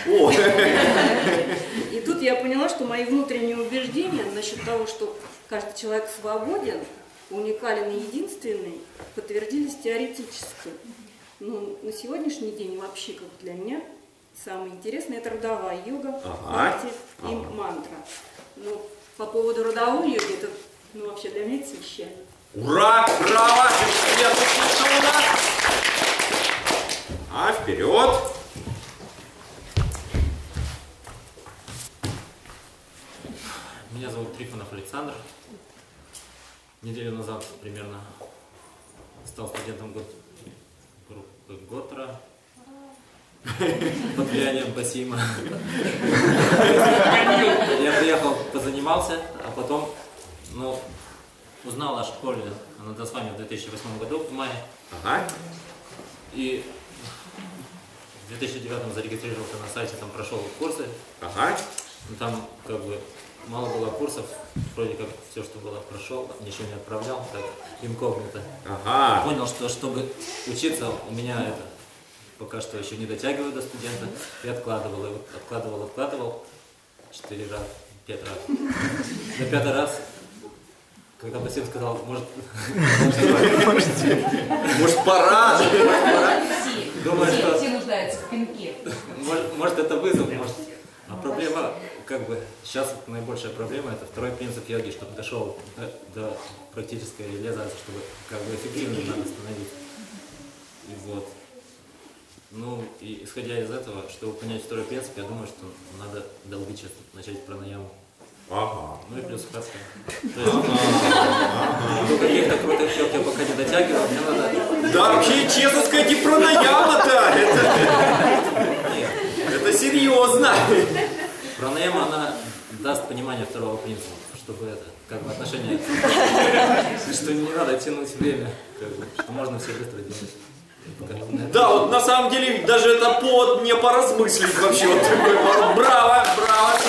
И тут я поняла, что мои внутренние убеждения насчет того, что каждый человек свободен, уникален и единственный, подтвердились теоретически. Но на сегодняшний день вообще, как для меня, самое интересное — это родовая йога, ага. и ага. мантра. Ну, по поводу родовой йоги, это ну, вообще для меня это священно. Ура! Браво! Следующий у нас. А, вперед! Меня зовут Трифонов Александр. Неделю назад примерно стал студентом год, группы Готра под влиянием Басима. Я приехал, позанимался, а потом ну, узнал о школе Анандасвами в две тысячи восьмом году, в мае. Ага. И в две тысячи девятом зарегистрировался на сайте, там прошел курсы. Ага. Там как бы мало было курсов, вроде как все, что было, прошел, ничего не отправлял, так инкогнито. Ага. Понял, что чтобы учиться, у меня это пока что еще не дотягиваю до студента, и откладывал, и вот откладывал, откладывал, четыре раза, пять раз. На пятый раз, когда Басим сказал, может, может пора, думаю, что все нуждаются в пинке. Может это вызов, может. А проблема, как бы, сейчас наибольшая проблема — это второй принцип йоги, чтобы дошел до, до практической реализации, чтобы как бы эффективно надо становиться. И вот. Ну, и исходя из этого, чтобы понять второй принцип, я думаю, что надо долгича начать пранаяму. Ага. Ну и плюс хатха. То есть, до каких-то крутых йог я пока не дотягиваю, мне надо... Да, вообще, честно сказать, и пранаяма-то, это... Это серьезно. Пранаяма, она даст понимание второго принципа, чтобы это, как бы отношение, что не надо тянуть время, как бы, что можно все быстро делать. Да, вот на самом деле даже это повод мне поразмыслить вообще. Вот такой, браво, браво,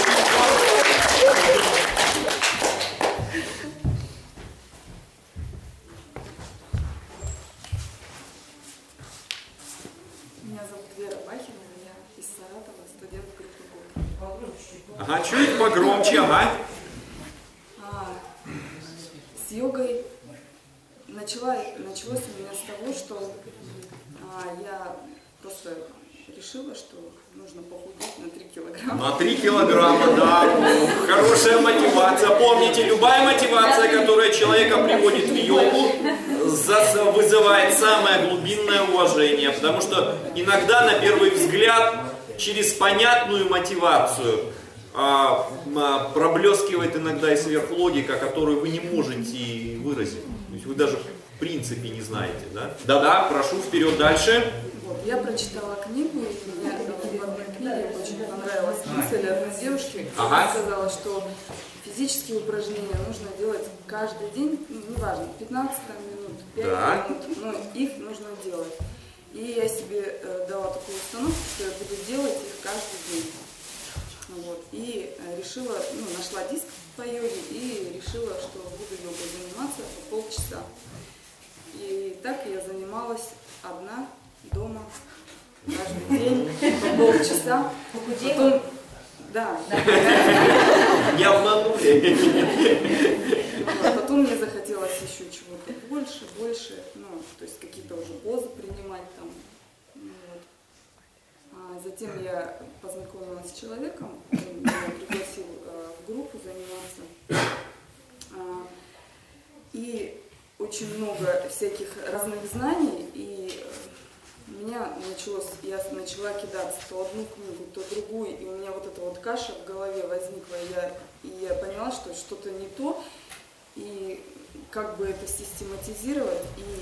Ага, чуть погромче, ага. А, с йогой начала, началось у меня с того, что а, я просто решила, что нужно похудеть на три килограмма. На три килограмма, да. Хорошая мотивация. Помните, любая мотивация, которая человека приводит в йогу, вызывает самое глубинное уважение. Потому что иногда, на первый взгляд, через понятную мотивацию а, а, проблескивает иногда и сверхлогика, которую вы не можете выразить. То есть вы даже в принципе не знаете, да? Да-да, прошу, вперед дальше. Вот, я прочитала книгу, и мне в одной книге очень понравилась мысль одной девушки, ага. которая сказала, что физические упражнения нужно делать каждый день, ну, неважно, пятнадцать минут, пять да. минут, но их нужно делать. И я себе э, дала такую установку, что я буду делать их каждый день. Вот. И э, решила, ну, нашла диск по йоге и решила, что буду йогой заниматься по полчаса. И так я занималась одна дома каждый день по полчаса. Потом, да. Не обманули. Потом мне захотелось еще чего-то больше, больше, ну, то есть какие-то уже позы принимать там. Вот. А затем я познакомилась с человеком, он меня пригласил а, в группу заниматься. А, и очень много всяких разных знаний, и у меня началось, я начала кидаться то одну книгу, то другую, и у меня вот эта вот каша в голове возникла, и я, и я поняла, что что-то не то, и как бы это систематизировать,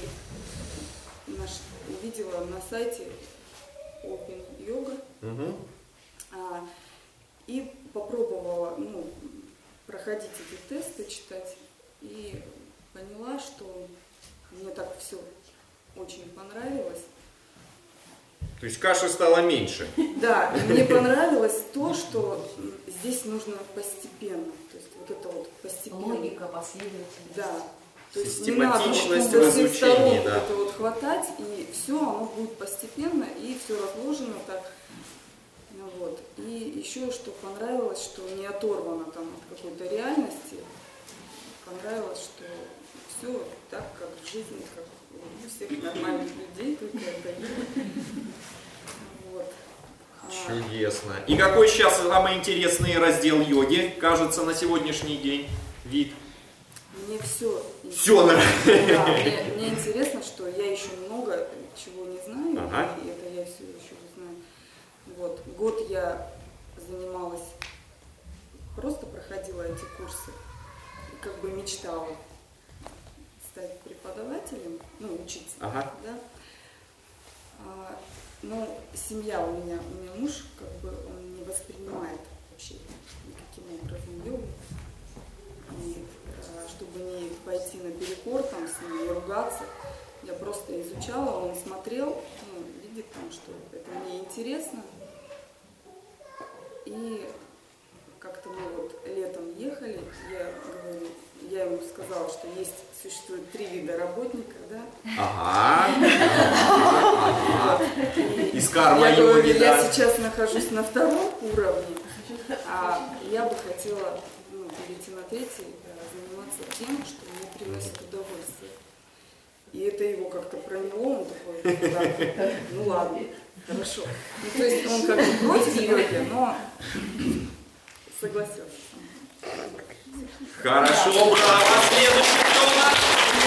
и наш, увидела на сайте Open Yoga, угу. а, и попробовала, ну, проходить эти тесты, читать, и поняла, что мне так все очень понравилось. То есть каши стало меньше. Да, и мне понравилось то, что здесь нужно постепенно. То есть вот это вот постепенно. Логика, последовательность. Да. То есть систематичность не надо в изучении, да. это вот хватать, и все, оно будет постепенно, и все разложено так. Ну, вот. И еще что понравилось, что не оторвано там от какой-то реальности. Понравилось, что все так, как в жизни, как у всех нормальных людей, только это вот. Чудесно. И какой сейчас самый интересный раздел йоги, кажется, на сегодняшний день? Вид. Мне все. Все нравится. Да, мне, мне интересно, что я еще много чего не знаю, ага. и это я все еще не знаю. Вот. Год я занималась, просто проходила эти курсы, и как бы мечтала стать преподавателем, ну, учиться. Ага. Да? А, но семья у меня, у меня муж, как бы он не воспринимает вообще никаким образом йогу. И а, чтобы не пойти наперекор там, с ним, не ругаться, я просто изучала, он смотрел, ну, видит там, что это мне интересно. И как-то мы вот летом ехали, я говорю, я ему сказала, что есть, существует три вида работника, да? Ага. Из карма я говорю, йоги, да. Я сейчас нахожусь на втором уровне, а я бы хотела, ну, перейти на третий, заниматься тем, что мне приносит удовольствие. И это его как-то проняло, он такой, да, ну ладно, хорошо. Ну, то есть он как бы против йоги, но согласился. Хорошо, браво. Следующий кто у нас?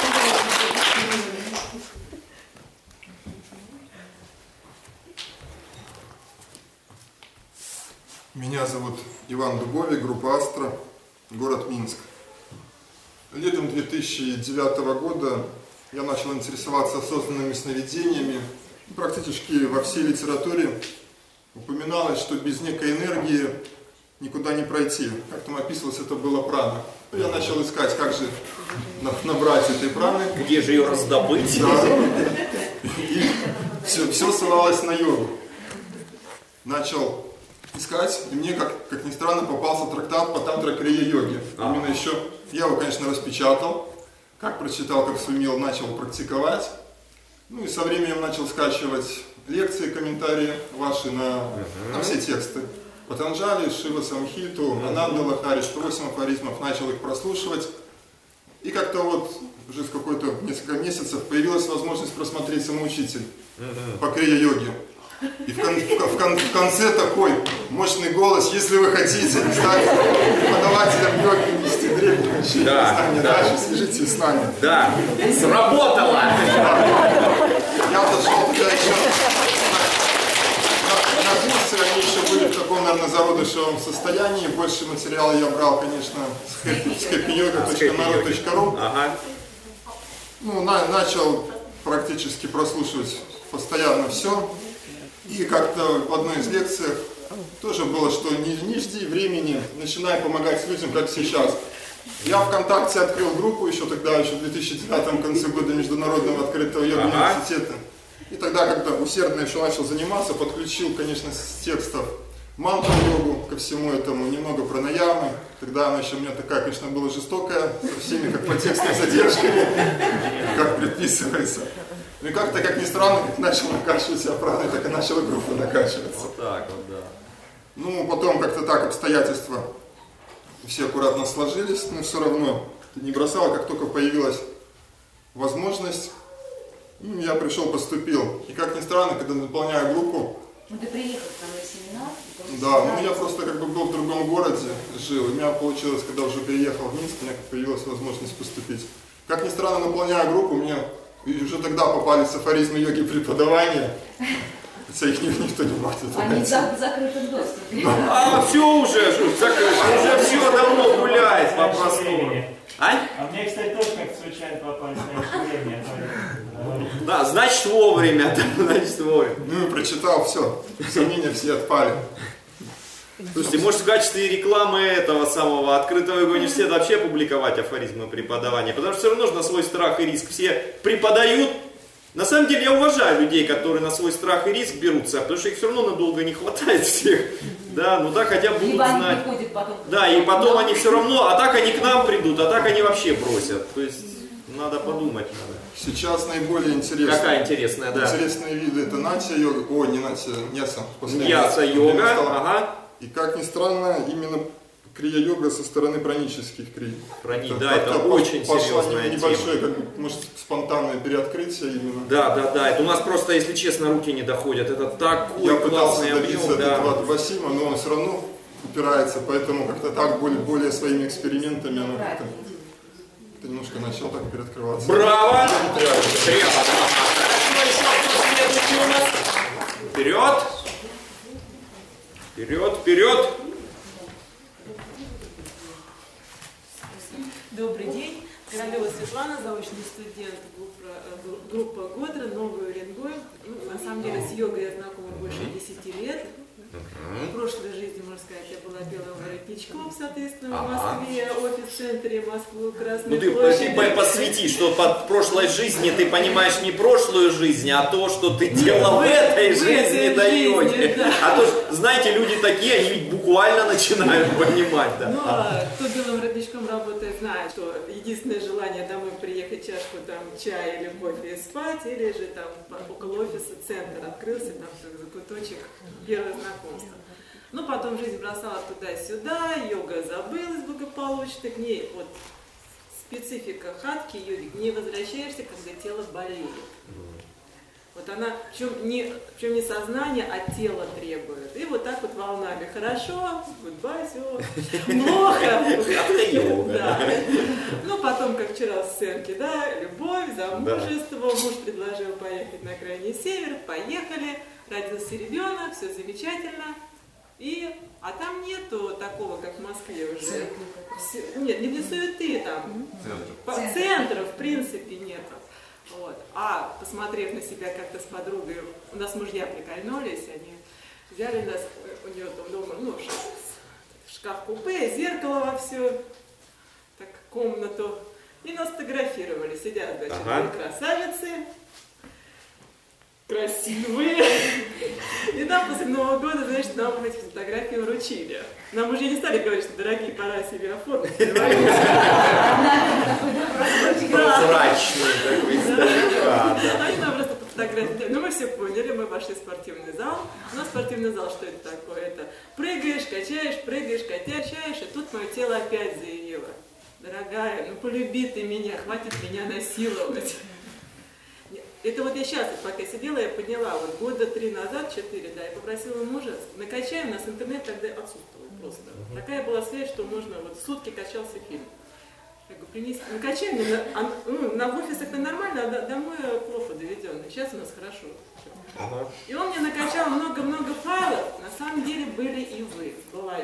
Меня зовут Иван Дубовик, группа Астра, город Минск. Летом две тысячи девятого года я начал интересоваться осознанными сновидениями. Практически во всей литературе упоминалось, что без некой энергии никуда не пройти. Как там описывалось, это было прана. Я начал искать, как же набрать этой праны. Где же ее раздобыть? Да. И все, все ссылалось на йогу. Начал искать, и мне, как, как ни странно, попался трактат по тантра-крия-йоге. Именно еще, я его, конечно, распечатал, как прочитал, как сумел, начал практиковать. Ну и со временем начал скачивать лекции, комментарии ваши на, на все тексты. Патанджали, Шива Самхиту, Ананда Лахари, сто восемь афоризмов, начал их прослушивать. И как-то вот уже с какой-то несколько месяцев появилась возможность просмотреть самоучитель по крия-йоге. И в, кон, в, кон, в конце такой мощный голос: если вы хотите стать преподавателем йоги, нести древние учения, да, знания да. дальше, свяжитесь с нами. Да, сработало! Я отошел туда еще на, на курсы, они еще были в таком на зародышевом состоянии. Больше материала я брал, конечно, с хэппи йога точка народ точка ру. Ага. Ну, на, начал практически прослушивать постоянно все. И как-то в одной из лекций тоже было, что не, не жди времени, начинай помогать людям, как сейчас. Я ВКонтакте открыл группу еще тогда, еще в две тысячи девятом, в конце года, Международного открытого йога ага. университета. И тогда, когда усердно еще начал заниматься, подключил, конечно, с текстов мантру-йогу ко всему этому, немного пранаямы. Тогда она еще у меня такая, конечно, была жестокая, со всеми как по тексту задержками, как предписывается. Ну и как-то, как ни странно, как начал накачивать себя праной, так и начала группа накачиваться. Вот так вот, да. Ну, потом как-то так обстоятельства все аккуратно сложились, но все равно не бросал, как только появилась возможность, ну, я пришел, поступил. И как ни странно, когда наполняю группу... Ну, ты приехал к нам на семинар? Да, ну я просто как бы был в другом городе, жил. И у меня получилось, когда уже переехал в Минск, у меня появилась возможность поступить. Как ни странно, наполняя группу, у меня и уже тогда попались афоризмы йоги преподавания. Хотя их никто не может это Они найти. за закрыты доступе. А, все уже, закрыто, уже все давно гуляет по простору. А? А мне, кстати, тоже как-то случайно попались на это время. Да, значит вовремя, значит вовремя. Ну и прочитал, все, сомнения все отпали. Слушайте, может в качестве рекламы этого самого открытого университета вообще публиковать афоризмы преподавания, потому что все равно же на свой страх и риск все преподают. На самом деле я уважаю людей, которые на свой страх и риск берутся, потому что их все равно надолго не хватает всех. Да, ну да, хотя бы будут знать. Потом. Да, и потом они все равно, а так они к нам придут, а так они вообще бросят. То есть надо подумать надо. Сейчас наиболее интересная. Какая интересная, да. Интересные виды это натия йога, ой, не натия, няса. Няса йога, ага. И как ни странно, именно крия-йога со стороны пранических крий. Прани, да, это очень серьезная небольшое, тема. как, может, спонтанное переоткрытие именно. Да, да, да. Это у нас просто, если честно, руки не доходят. Это такой Я классный пытался добиться объем, да. от Васима, но он все равно упирается, поэтому как-то так более, более своими экспериментами оно как-то это немножко начал так переоткрываться. Браво! Вперед! Вперед, вперед! Добрый день. Королева Светлана, заочный студент группа, группа Годра, Новый Уренгой. Ну, на самом деле с йогой я знакома больше десяти лет. В прошлой жизни, можно сказать, я была белым воротничком, соответственно, в Москве, офис-центре Москвы, Красной Ну ты, площади. ты посвяти, что под прошлой жизни ты понимаешь не прошлую жизнь, а то, что ты делал в этой в жизни этой до жизни, йоги. да. А то, знаете, люди такие, они ведь буквально начинают понимать, да. Ну, а кто белым воротничком работает, знает, что единственное желание домой приехать, чашку там чая или кофе и спать, или же там около офиса центр открылся, там закуточек, первое знакомство. Ну, потом жизнь бросала туда-сюда, йога забылась благополучно, к ней вот специфика хатки йоги, к ней возвращаешься, когда тело болеет. Вот она, причем не, причем не сознание, а тело требует. И вот так вот волнами. Хорошо, гудбай, все, плохо. Да. Ну, потом, как вчера в сценке, да, любовь, замужество, муж предложил поехать на крайний север, поехали, родился ребенок, все замечательно. И, а там нету такого, как в Москве уже. Все, нет, не суеты там. Центров. Центров, в принципе, нету. Вот. А посмотрев на себя как-то с подругой, у нас мужья прикольнулись, они взяли нас, у нее там дома, ну, шкаф-купе, зеркало во всю, так, комнату, и нас фотографировали. Сидят, значит, ага. две красавицы, красивые. И нам после Нового года, значит, нам эти фотографии вручили. Нам уже не стали говорить, что, дорогие, пора себе оформить. Прозрачный такой издалека, да. Они нам просто фотографировали. Ну, мы все поняли, мы вошли в спортивный зал. У нас спортивный зал, что это такое? Это прыгаешь, качаешь, прыгаешь, качаешь, и тут мое тело опять заявило: дорогая, ну полюби ты меня, хватит меня насиловать. Это вот я сейчас, пока сидела, я подняла, вот года три назад, четыре, да, я попросила мужа, накачай, у нас интернет тогда отсутствовал просто. Uh-huh. Такая была связь, что можно, вот сутки качался фильм. Я говорю, принеси, накачай мне, на, а, ну, на офисах это нормально, а домой плохо доведено, сейчас у нас хорошо. Uh-huh. И он мне накачал много-много файлов, на самом деле были и вы.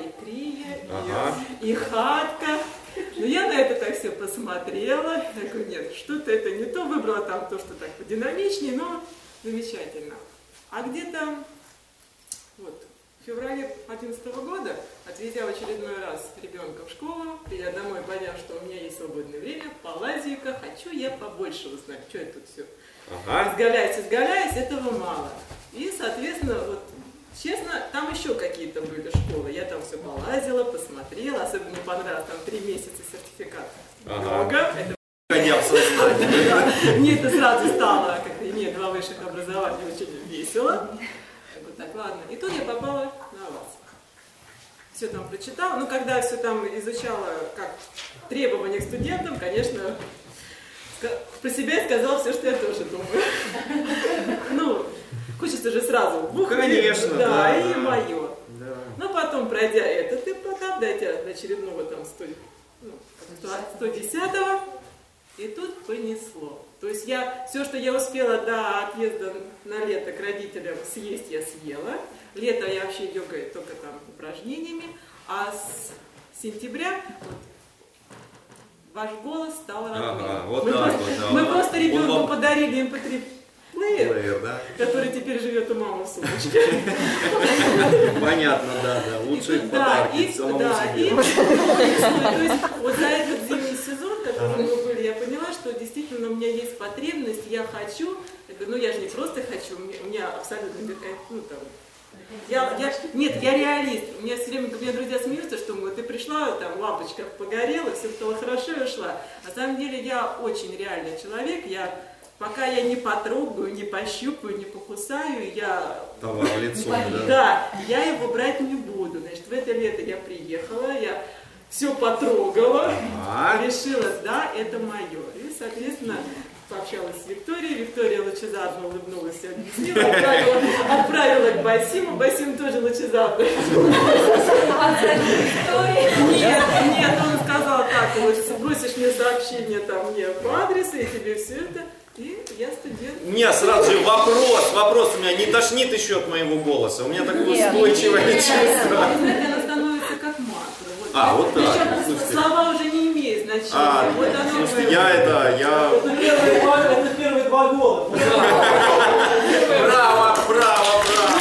и крия, Ага. и, и хатка. Но я на это так все посмотрела. Я говорю, нет, что-то это не то. Выбрала там то, что так подинамичнее, но замечательно. А где-то вот, в феврале две тысячи одиннадцатого года, отвезя в очередной раз ребенка в школу, придя домой, поняв, что у меня есть свободное время, полазию-ка, хочу я побольше узнать, что это тут все. Ага. Изгаляюсь, изгаляюсь, этого мало. И, соответственно, вот, честно, там еще какие-то были школы. Я там все полазила, посмотрела, особенно мне понравилось, там три месяца сертификат. Ага. Много. Это... Коня в сознание. Мне это сразу стало, как иметь два высших образования, очень весело. Вот так, ладно. И тут я попала на вас. Все там прочитала. Ну, когда все там изучала, как требования к студентам, конечно, про себя сказала все, что я тоже думаю. Ну, хочется же сразу. Бух, конечно, да, да, и да. мое. Да. Но потом, пройдя этот этап, дойдя до очередного там сто, ну, сто десятого, и тут понесло. То есть я, все, что я успела до отъезда на лето к родителям съесть, я съела. Лето я вообще йогой только там упражнениями. А с сентября вот, ваш голос стал родным. Ага, вот мы так просто, вот, да. мы просто ребенку Он вам- подарили эм пэ три плеер, Плеер, да? который теперь живет у мамы в сумочке. Понятно, да, да. Лучшие Да, подарки и, самому да, себе. и, то есть, вот за этот зимний сезон, который мы были, я поняла, что действительно у меня есть потребность, я хочу, я говорю, ну я же не просто хочу, у меня, у меня абсолютно какая-то, ну там, я, я, нет, я реалист. У меня все время, у меня друзья смеются, что вот ты пришла, там лампочка погорела, все стало хорошо и ушла. На самом деле я очень реальный человек, я пока я не потрогаю, не пощупаю, не покусаю, я... Товар лицом, да. Да, я его брать не буду. Значит, в это лето я приехала, я все потрогала, А? решила, да, это мое. И, соответственно, пообщалась с Викторией, Виктория лучезарно улыбнулась и объяснила, отправила, отправила к Басиму, Басим тоже лучезарно. Нет, нет, он сказал так, вот бросишь мне сообщение там мне по адресу, и тебе все это, и я студент. Не, сразу же вопрос, вопрос у меня, не тошнит еще от моего голоса? У меня такое Нет, устойчивое нет, чувство. знаете, она становится как мантра. Вот. А, вот так. Причем Слушайте. слова уже не имеют значения. А, вот оно слушайте, как- я это, я... Это первые два, это первые два года. Браво, браво, браво.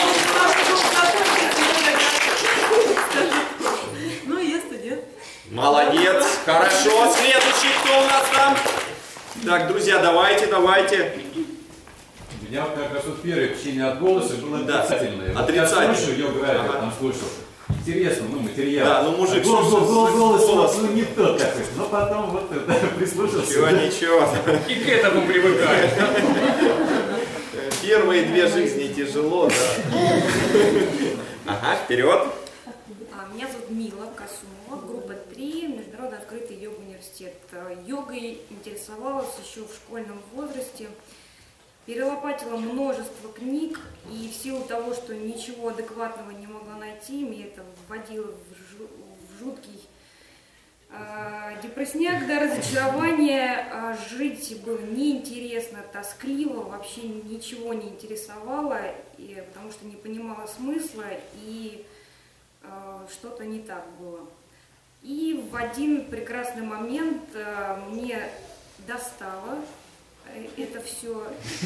Ну, я студент. Молодец, хорошо. Следующий, кто у нас там? Так, друзья, давайте, давайте. У меня как раз вот первое впечатление от голоса было Да, отрицательное. отрицательное. Я слышу, йога радио, Ага. там слышал. Интересно, ну, материал. Да, ну, мужик, А голос, слушай, голос, голос, голос. голос, ну, не тот такой. Но потом вот это, прислушался. Ничего, ничего. И к этому привыкаешь. Первые две жизни тяжело, да. Ага, вперед. А, Меня зовут Мила Касумова, группа три, Международный открытый йога-университет. А, Йогой интересовалась еще в школьном возрасте. Перелопатила множество книг, и в силу того, что ничего адекватного не могла найти, меня это вводило в, жу- в жуткий э, депрессняк, да, разочарование. А жить было неинтересно, тоскливо, вообще ничего не интересовало, и, потому что не понимала смысла, и э, что-то не так было. И в один прекрасный момент э, мне достало это все,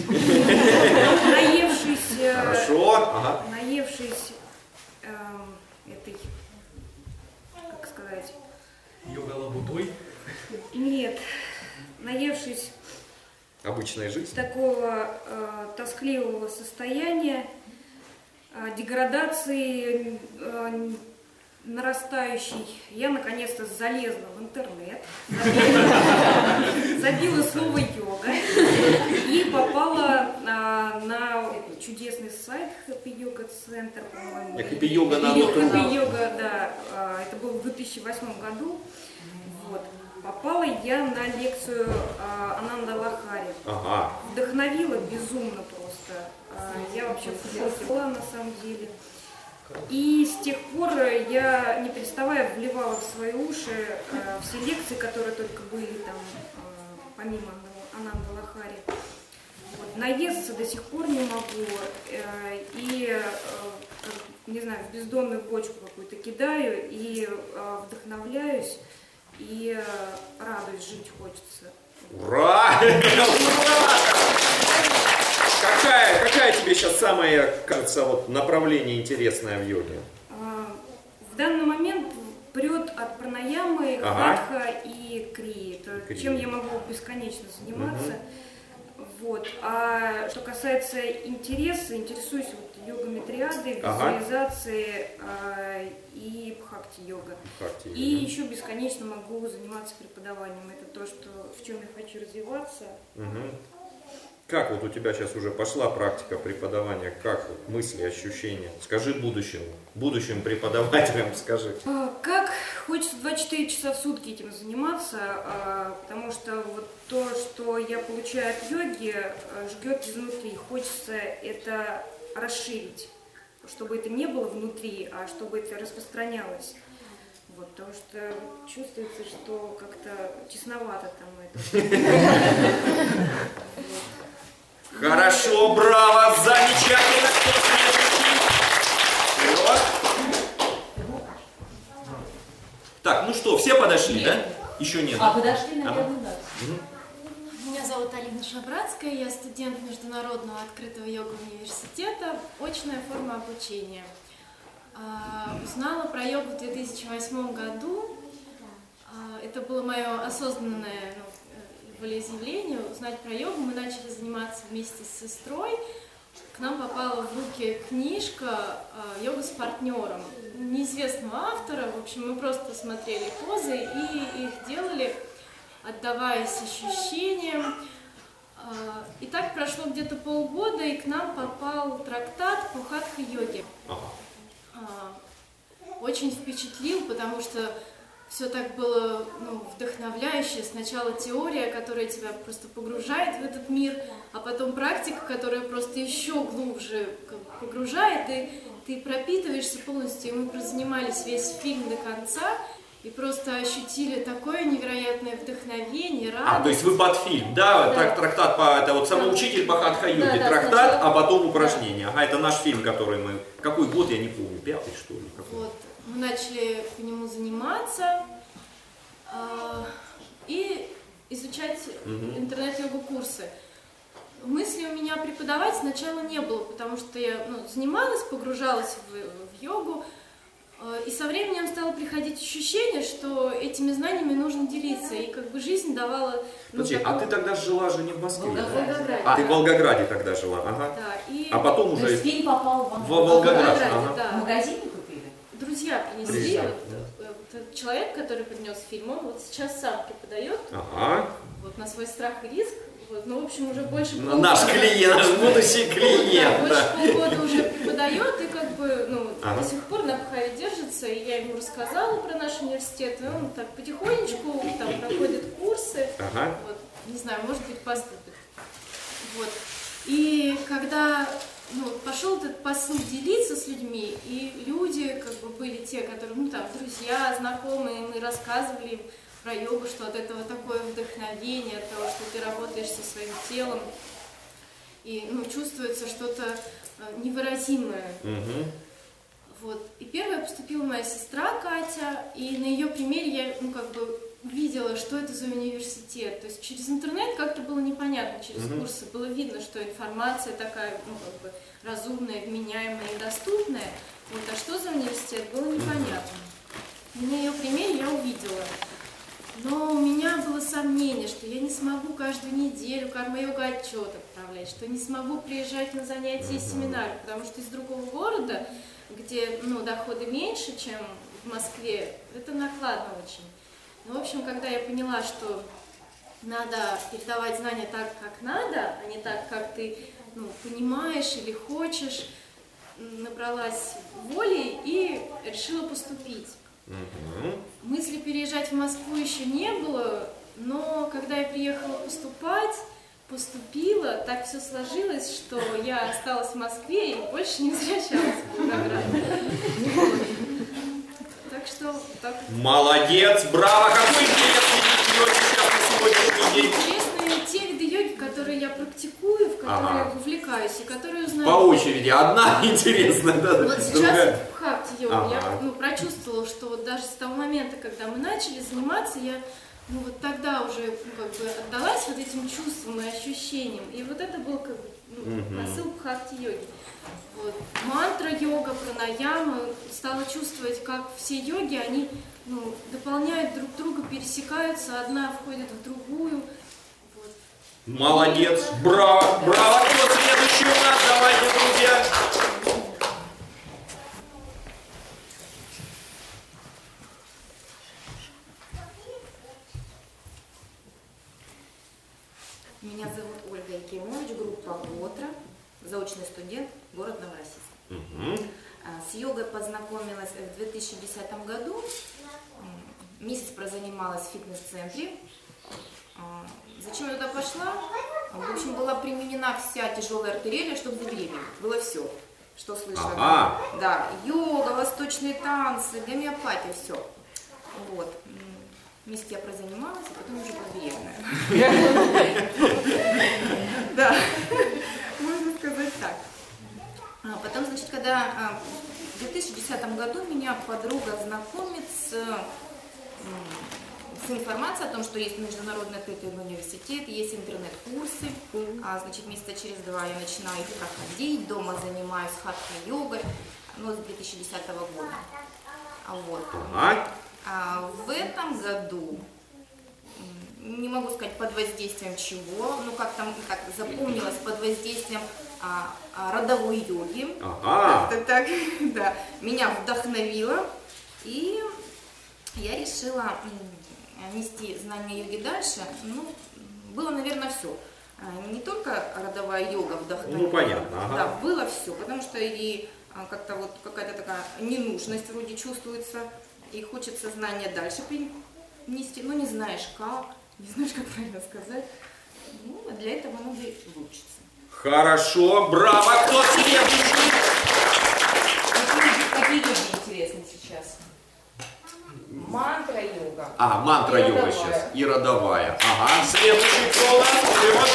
наевшись, э, Хорошо, ага. наевшись эм, этой, как сказать, Йога-лабудой. нет, наевшись Обычная жизнь. такого э, тоскливого состояния, э, деградации э, нарастающей, я наконец-то залезла в интернет, забила, забила слово йога и попала а, на чудесный сайт Happy Yoga Center, по-моему. Happy Yoga на одну трубу. Happy Yoga, да, а, это было в две тысячи восьмом году. Вот. Попала я на лекцию а, Ананда Лахари. Ага. Вдохновила безумно просто. А, я вообще в шоке была на самом деле. И с тех пор я, не переставая, вливала в свои уши э, все лекции, которые только были там, э, помимо Ананда Лахари. Вот, наесться до сих пор не могу. Э, и э, не знаю, в бездонную бочку какую-то кидаю и э, вдохновляюсь, и э, радуюсь, жить хочется. Ура! Ура! Какая, какая тебе сейчас самое, кажется, вот направление интересное в йоге? В данный момент прет от пранаямы, Ага. хатха и крии. Это Крии. чем я могу бесконечно заниматься. Угу. Вот. А что касается интереса, интересуюсь вот йогами триады, Ага. визуализации а, и бхакти-йога. Бхакти-йога. И еще бесконечно могу заниматься преподаванием. Это то, что, в чем я хочу развиваться. Угу. Как вот у тебя сейчас уже пошла практика преподавания, как вот мысли, ощущения? Скажи будущим, будущим преподавателям скажи. А, Как хочется двадцать четыре часа в сутки этим заниматься, а, потому что вот то, что я получаю от йоги, а, жгет изнутри. Хочется это расширить, чтобы это не было внутри, а чтобы это распространялось. Вот, потому что чувствуется, что как-то тесновато там это. Хорошо, браво, замечательно. Вперед. Так, ну что, все подошли, Нет. да? Еще нет. А да? подошли, наверное, Ага. да. Мгм. Меня зовут Алина Шабратская, я студент Международного открытого йога университета, очная форма обучения. А, Узнала про йогу в две тысячи восьмом году. А, Это было мое осознанное ну, волеизъявление, узнать про йогу. Мы начали заниматься вместе с сестрой. К нам попала в руки книжка «Йога с партнером» неизвестного автора. В общем, мы просто смотрели позы и их делали, отдаваясь ощущениям. И так прошло где-то полгода, и к нам попал трактат по хатха-йоге. Очень впечатлил, потому что все так было ну, вдохновляюще. Сначала теория, которая тебя просто погружает в этот мир, а потом практика, которая просто еще глубже погружает, и ты пропитываешься полностью. И мы прозанимались весь фильм до конца, и просто ощутили такое невероятное вдохновение, радость. А, то есть вы под фильм, да? Да. Так, трактат по, это вот самоучитель по хатха-йоге, Да, да, трактат, сначала- а потом упражнения. Ага, это наш фильм, который мы, какой год, я не помню, пятый что ли? Какой? Вот. Мы начали по нему заниматься э, и изучать Мгм. интернет-йога курсы. Мысли у меня преподавать сначала не было, потому что я ну, занималась, погружалась в, в йогу, э, и со временем стало приходить ощущение, что этими знаниями нужно делиться, и как бы жизнь давала... ну, Подожди, а такую- ты тогда жила же не в Москве? Да, в Волгограде. А, ты в Волгограде тогда жила, ага. Да, и... А потом уже... То есть фильм попал в в Волгоград, ага. да. В магазине купили? Друзья принесли. Друзья, Вот, да. э, вот этот человек, который принес фильм, он вот сейчас сам преподает. Ага. Вот на свой страх и риск. Вот, ну, в общем, уже больше Ну, наш клиент, наш будущий клиент, Да, да. больше полгода уже преподает, и как бы, ну, Ага. до сих пор на Пхаве держится, и я ему рассказала про наш университет, и он так потихонечку там проходит курсы, Ага. вот, не знаю, может быть, поступит. Вот. И когда ну, пошел этот посыл делиться с людьми, и люди как бы были те, которые, ну там, друзья, знакомые, мы рассказывали про йогу, что от этого такое вдохновение, от того, что ты работаешь со своим телом, и ну, чувствуется что-то э, невыразимое. Мгм. Вот. И первая поступила моя сестра Катя, и на ее примере я ну, как бы видела, что это за университет. То есть через интернет как-то было непонятно, через Мгм. курсы было видно, что информация такая ну, как бы разумная, вменяемая и доступная. Вот. А что за университет, было непонятно. И на ее примере я увидела. Но у меня было сомнение, что я не смогу каждую неделю карма-йога отчет отправлять, что не смогу приезжать на занятия и семинары, потому что из другого города, где ну, доходы меньше, чем в Москве, это накладно очень. Ну, в общем, когда я поняла, что надо передавать знания так, как надо, а не так, как ты ну, понимаешь или хочешь, набралась воли и решила поступить. Мгм. Мысли переезжать в Москву еще не было, но когда я приехала поступать, поступила, так все сложилось, что я осталась в Москве и больше не возвращалась в Волгоград. Так что так. Молодец, браво, какой интересный вид йоги сейчас на сегодняшний день. Интересные те виды йоги, которые я практикую, в которой Ага. увлекаюсь и которую знаю. По очереди. Одна интересная, да? Вот сейчас другая. в хакти-йоге Ага. я ну, прочувствовала, что вот даже с того момента, когда мы начали заниматься, я ну, вот тогда уже ну, как бы отдалась вот этим чувствам и ощущениям. И вот это был как бы ну, Мгм. посыл к хакти-йоге. Вот. Мантра-йога, пранаяма, стала чувствовать, как все йоги, они ну, дополняют друг друга, пересекаются, одна входит в другую. Молодец. Браво. Браво. Кто следующий у нас? Давайте, друзья. Меня зовут Ольга Якимович, группа Готра, заочный студент, город Новороссийск. Мгм. А, С йогой познакомилась в две тысячи десятом году, М, месяц прозанималась в фитнес-центре. А, Зачем я туда пошла? В общем, была применена вся тяжелая артиллерия, чтобы забеременеть. Было все, что слышала. Ага. Да, йога, восточные танцы, гомеопатия, все. Вот. М, Месяц я прозанималась, а потом уже была беременная. Да, можно сказать так. А Потом, значит, когда а, в две тысячи десятом году меня подруга знакомит с, м, с информацией о том, что есть международный открытый университет, есть интернет-курсы. А, значит, месяца через два я начинаю их проходить, дома занимаюсь хатха-йогой, ну, с две тысячи десятого года. А вот. Ага. А в этом году, м, не могу сказать под воздействием чего, ну как там так запомнилось, под воздействием а, а, родовой йоги. Ага. Как-то так, да, меня вдохновило, и я решила м, нести знания йоги дальше. Ну, было, наверное, все. Не только родовая йога вдохновила. Ну, понятно, ага. Да, было все, потому что и а, как-то вот какая-то такая ненужность вроде чувствуется, и хочется знания дальше принести, но не знаешь как, не знаешь, как правильно сказать. Ну, а для этого надо и выучиться. Хорошо. Браво. Кто следующий? Какие люди интересны сейчас? Мантра-йога. А, мантра-йога сейчас. И родовая. Ага. Следующий кто у нас? Вперед.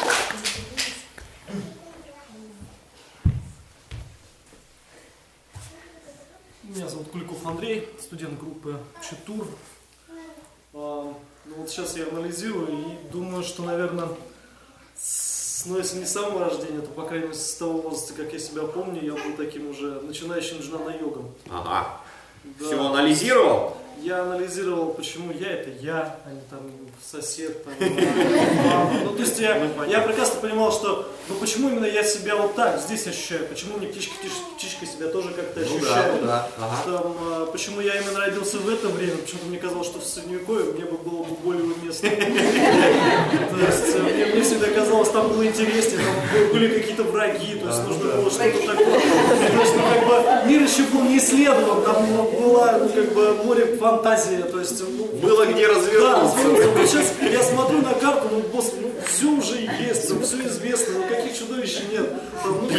Меня зовут Куликов Андрей, студент группы Читур. А, ну вот сейчас я анализирую и думаю, что, наверное, с, ну, если не с самого рождения, то, по крайней мере, с того возраста, как я себя помню, я был таким уже начинающим джнана-йогом. Ага. Да. Все анализировал? Я анализировал, почему я это я, а не там сосед, там, мама. Ну, то есть я, я прекрасно понимал, что, ну, почему именно я себя вот так здесь ощущаю, почему не птичка, птичка себя тоже как-то Ну да, ощущает. ну да, ага. Там, а, почему я именно родился в это время, почему-то мне казалось, что в Средневековье мне бы было бы более уместно. То есть мне, мне всегда казалось, там было интереснее, там были какие-то враги, то есть нужно было что-то такое. То есть, ну, как бы, мир еще был не исследован, там была, ну, как бы, море фантазии, то есть... Ну, было где развернуться. Да, вот сейчас я смотрю на карту, ну, босс, ну, все уже есть, ну, все известно, никаких чудовищ нет. Там, ну,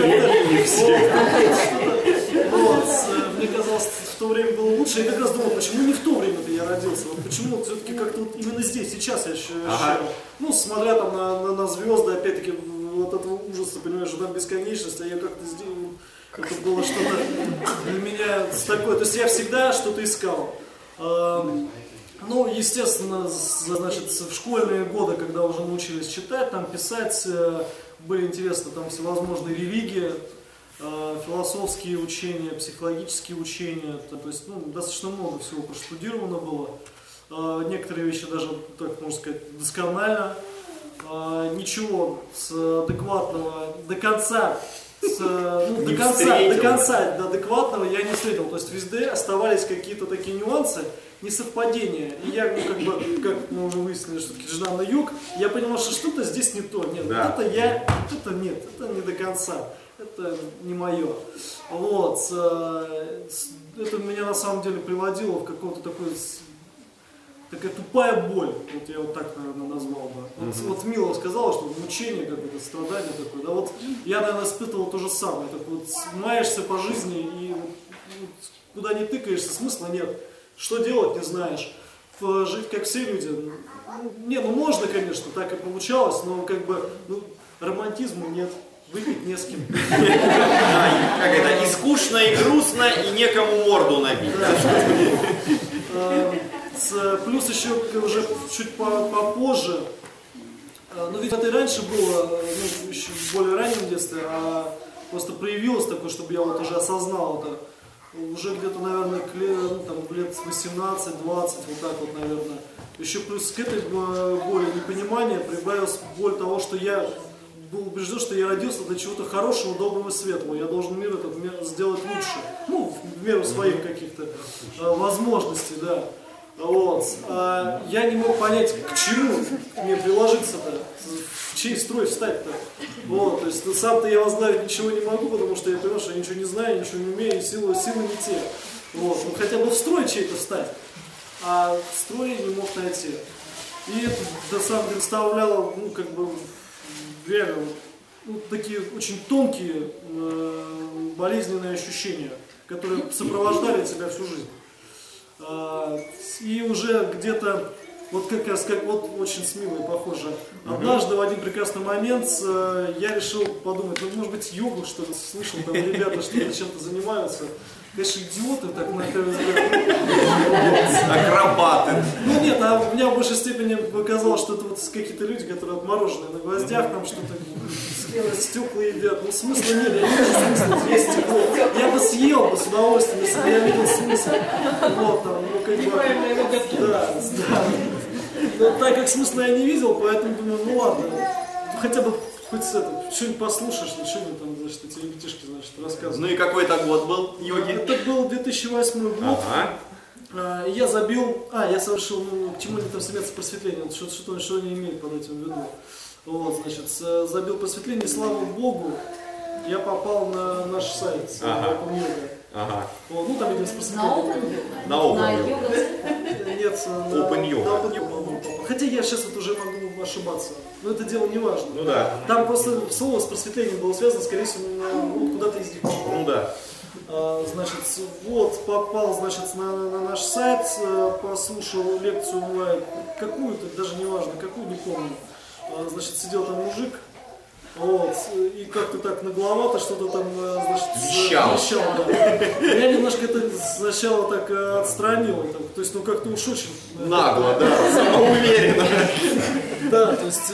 как-то, вот, мне казалось, в то время было лучше. Я как раз думал, почему не в то время-то я родился, вот почему все-таки как-то вот именно здесь, сейчас я ощущаю. Ага. Ну, смотря там на, на, на звезды, опять-таки, вот этого ужаса, понимаешь, что там бесконечность, а я как-то здесь, это было что-то для меня такое. То есть я всегда что-то искал. Ну, естественно, значит, в школьные годы, когда уже научились читать, там писать, были интересны там всевозможные религии, философские учения, психологические учения, то есть, ну, достаточно много всего проштудировано было. Некоторые вещи даже, так можно сказать, досконально. Ничего с адекватного до конца, с, ну, до конца, до конца до адекватного я не встретил. То есть везде оставались какие-то такие нюансы, несовпадения. И я, ну, как бы, как мы уже выяснили, что таки джнана юг, я понимал, что что-то здесь не то. Нет, да. вот это я, вот это нет, это не до конца. Это не мое. Вот. Это меня на самом деле приводило в какое-то такое, такая тупая боль. Вот я вот так, наверное, назвал бы. Вот, mm-hmm. вот Мила сказала, что мучение какое-то, страдание такое. Да, вот я, наверное, испытывал то же самое. Так вот, маешься по жизни и вот, вот, куда не тыкаешься, смысла нет. Что делать, не знаешь. Жить как все люди. Ну, не, ну можно, конечно, так и получалось, но как бы, ну, романтизма нет, выпить не с кем. Как это, и скучно, и грустно, и некому морду набить. Плюс еще уже чуть попозже, ну ведь это и раньше было, ну, еще в более раннем детстве, а просто проявилось такое, чтобы я вот уже осознал это. Уже где-то, наверное, к лет, ну, там, лет восемнадцать-двадцать, вот так вот, наверное. Еще плюс к этой боли непонимания прибавилась боль того, что я был убежден, что я родился для чего-то хорошего, доброго и светлого. Я должен мир этот сделать лучше. Ну, в меру своих каких-то э, возможностей, да. Вот. А я не мог понять, к чему мне приложиться-то, в чей строй встать-то. Вот. То есть сам-то я возглавить ничего не могу, потому что я понимаю, что я ничего не знаю, ничего не умею, и силы, силы не те. Вот. Ну, хотя бы в строй чей-то встать, а в строй не мог найти. И это, на самом деле, представляло, ну, как бы, реально, ну, такие очень тонкие, э, болезненные ощущения, которые сопровождали тебя всю жизнь. А, и уже где-то, вот как раз, как вот очень с Милой похоже, однажды в один прекрасный момент э, я решил подумать, ну, может быть, йогу, что ли, слышал, там ребята что-то чем-то занимаются. Конечно, идиоты, так на первый взгляд. Акробаты. Ну нет, а у меня в большей степени показалось, что это вот какие-то люди, которые отмороженные на гвоздях, там что-то стекла едят. Ну смысла нет, я не вижу смысла есть стекло. Я бы съел бы с удовольствием, если бы я видел смысл. Вот там, ну как бы. Да, да. Но так как смысла я не видел, поэтому думаю, ну ладно, хотя бы хоть это, что-нибудь послушаешь, что-нибудь там, значит, эти ребятишки, значит, рассказывают. Ну и какой это год был, йоги? Это был две тысячи восьмой год. Ага. И я забил, а, я совершил, ну, к чему они там стремятся просветление, что, что, что они имеют под этим в виду. Вот, значит, забил просветление, и слава Богу, я попал на наш сайт, ага. Open Yoga. Ага. Вот, ну там, видимо, с просветлением. На Open Yoga? Нет, на Open Yoga. На Open Yoga. Хотя я сейчас вот уже могу ошибаться, но это дело не важно. Ну да. Там просто слово с просветлением было связано, скорее всего, ну, куда-то из них. Ну да. А, значит, вот, попал, значит, на, на наш сайт, послушал лекцию онлайн, какую-то, даже не важно, какую, не помню. А, значит, сидел там мужик, вот, и как-то так нагловато что-то там, значит, вещал. вещал, да. Я немножко это сначала так отстранил, там, то есть, ну, как-то уж очень... Нагло, да, самоуверенно. Да, то есть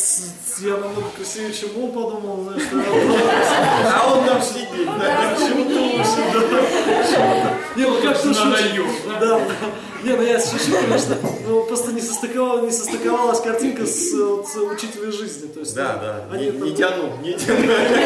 я намного красивее, чем он подумал, знаешь, что я... А он там сидит, да? Почему-то лучше, да. Не, ну как-то шучу. Да, не, ну я шучу, конечно, но просто не состыковалась, не состыковалась картинка с, вот, с учителем жизни. То есть, да, ну, да, они, не, там, не тяну, не тяну.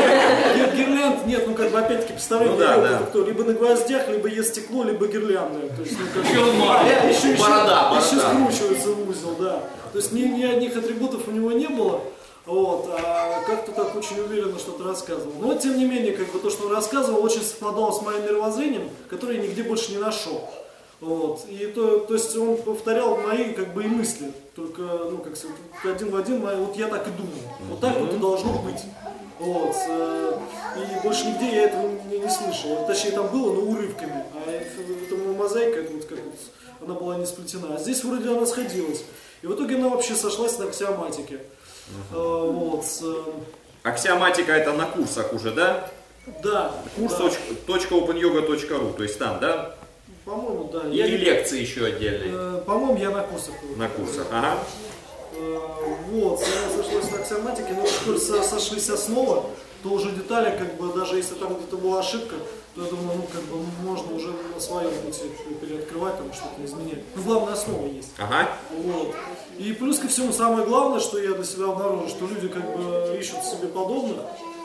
Гирлянд, нет, ну как бы опять-таки представление, ну, да, да. кто, либо на гвоздях, либо ест стекло, либо гирляндное. То есть, ну, как, а, еще, борода, еще, борода. еще скручивается в узел, да. То есть ни, ни одних атрибутов у него не было, вот, а как-то так очень уверенно что-то рассказывал. Но тем не менее, как бы то, что он рассказывал, очень совпадало с моим мировоззрением, которое я нигде больше не нашел. Вот. И то, то есть он повторял мои как бы и мысли, только ну, как сказать, один в один, мои, вот я так и думал, вот так вот и должно быть. Вот. И больше нигде я этого не, не слышал. Точнее, там было, но урывками. А это мозаика, это вот как вот, она была не сплетена. А здесь вроде она сходилась. И в итоге она вообще сошлась на аксиоматике. Uh-huh. Вот. Аксиоматика это на курсах уже, да? Да. Курс да. .open yoga точка ру, то есть там, да? По-моему, да. Или я лекции не... еще отдельные? Э, по-моему, я на курсах. На курсах, ага. Э, вот, она сошлась на аксиоматике, но коль сошлись основа, то уже детали, как бы, даже если там где-то была ошибка, то я думаю, ну, как бы, можно уже на своем пути переоткрывать, там что-то изменять. Ну, главная основа есть. Ага. Вот. И плюс ко всему, самое главное, что я для себя обнаружил, что люди, как бы, ищут себе подобных,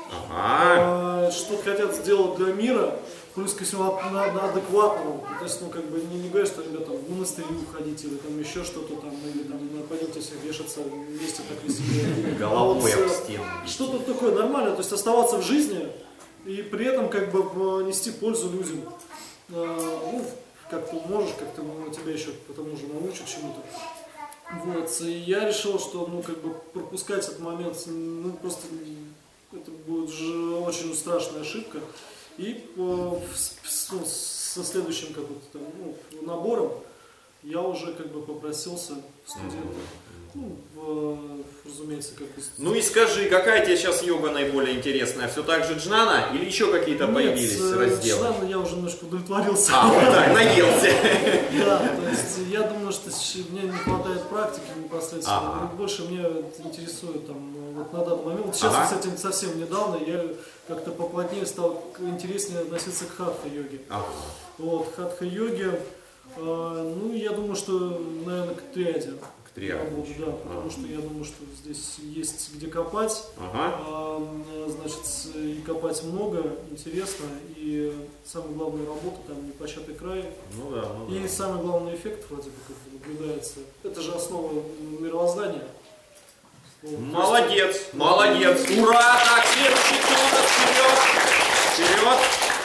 ага. э, что хотят сделать для мира, плюс ко всему адекватного. То есть, ну, как бы, не, не говорят, что, ребята, в монастырь уходить, или там еще что-то там, или там, пойдемте все вешаться вместе так веселее. Головой об стену. Что-то такое нормальное, то есть оставаться в жизни, и при этом как бы нести пользу людям. Ну, как ты можешь, как ты, ну, тебя еще потому же научат чему-то. Вот, и я решил, что, ну, как бы пропускать этот момент, ну, просто это будет же очень страшная ошибка. И ну, со следующим как-то, ну, набором я уже как бы попросился в студенты. Ну, в, разумеется, как бы... Ну и скажи, какая тебе сейчас йога наиболее интересная? Все так же джнана или еще какие-то Нет, появились разделы? джнана я уже немножко удовлетворился. А, вот так, наелся. Да, то есть я думаю, что мне не хватает практики непосредственно. Ага. Больше меня интересует там, вот на данный момент. Вот сейчас, Ага. кстати, совсем недавно я как-то поплотнее стал интереснее относиться к хатха-йоге. Ага. Вот, хатха-йоге, э, ну, я думаю, что, наверное, к триаде. К триаде. Работу, да, потому Ага. что я думаю, что здесь есть где копать. Ага. А, значит, и копать много, интересно, и самое главное, работа там непочатый край. Ну да, ну и да. самый главный эффект вроде бы как наблюдается. Это же основа мировоздания. Вот. Молодец, молодец. Ура! Так, следующий кто у нас? Вперед! Вперед!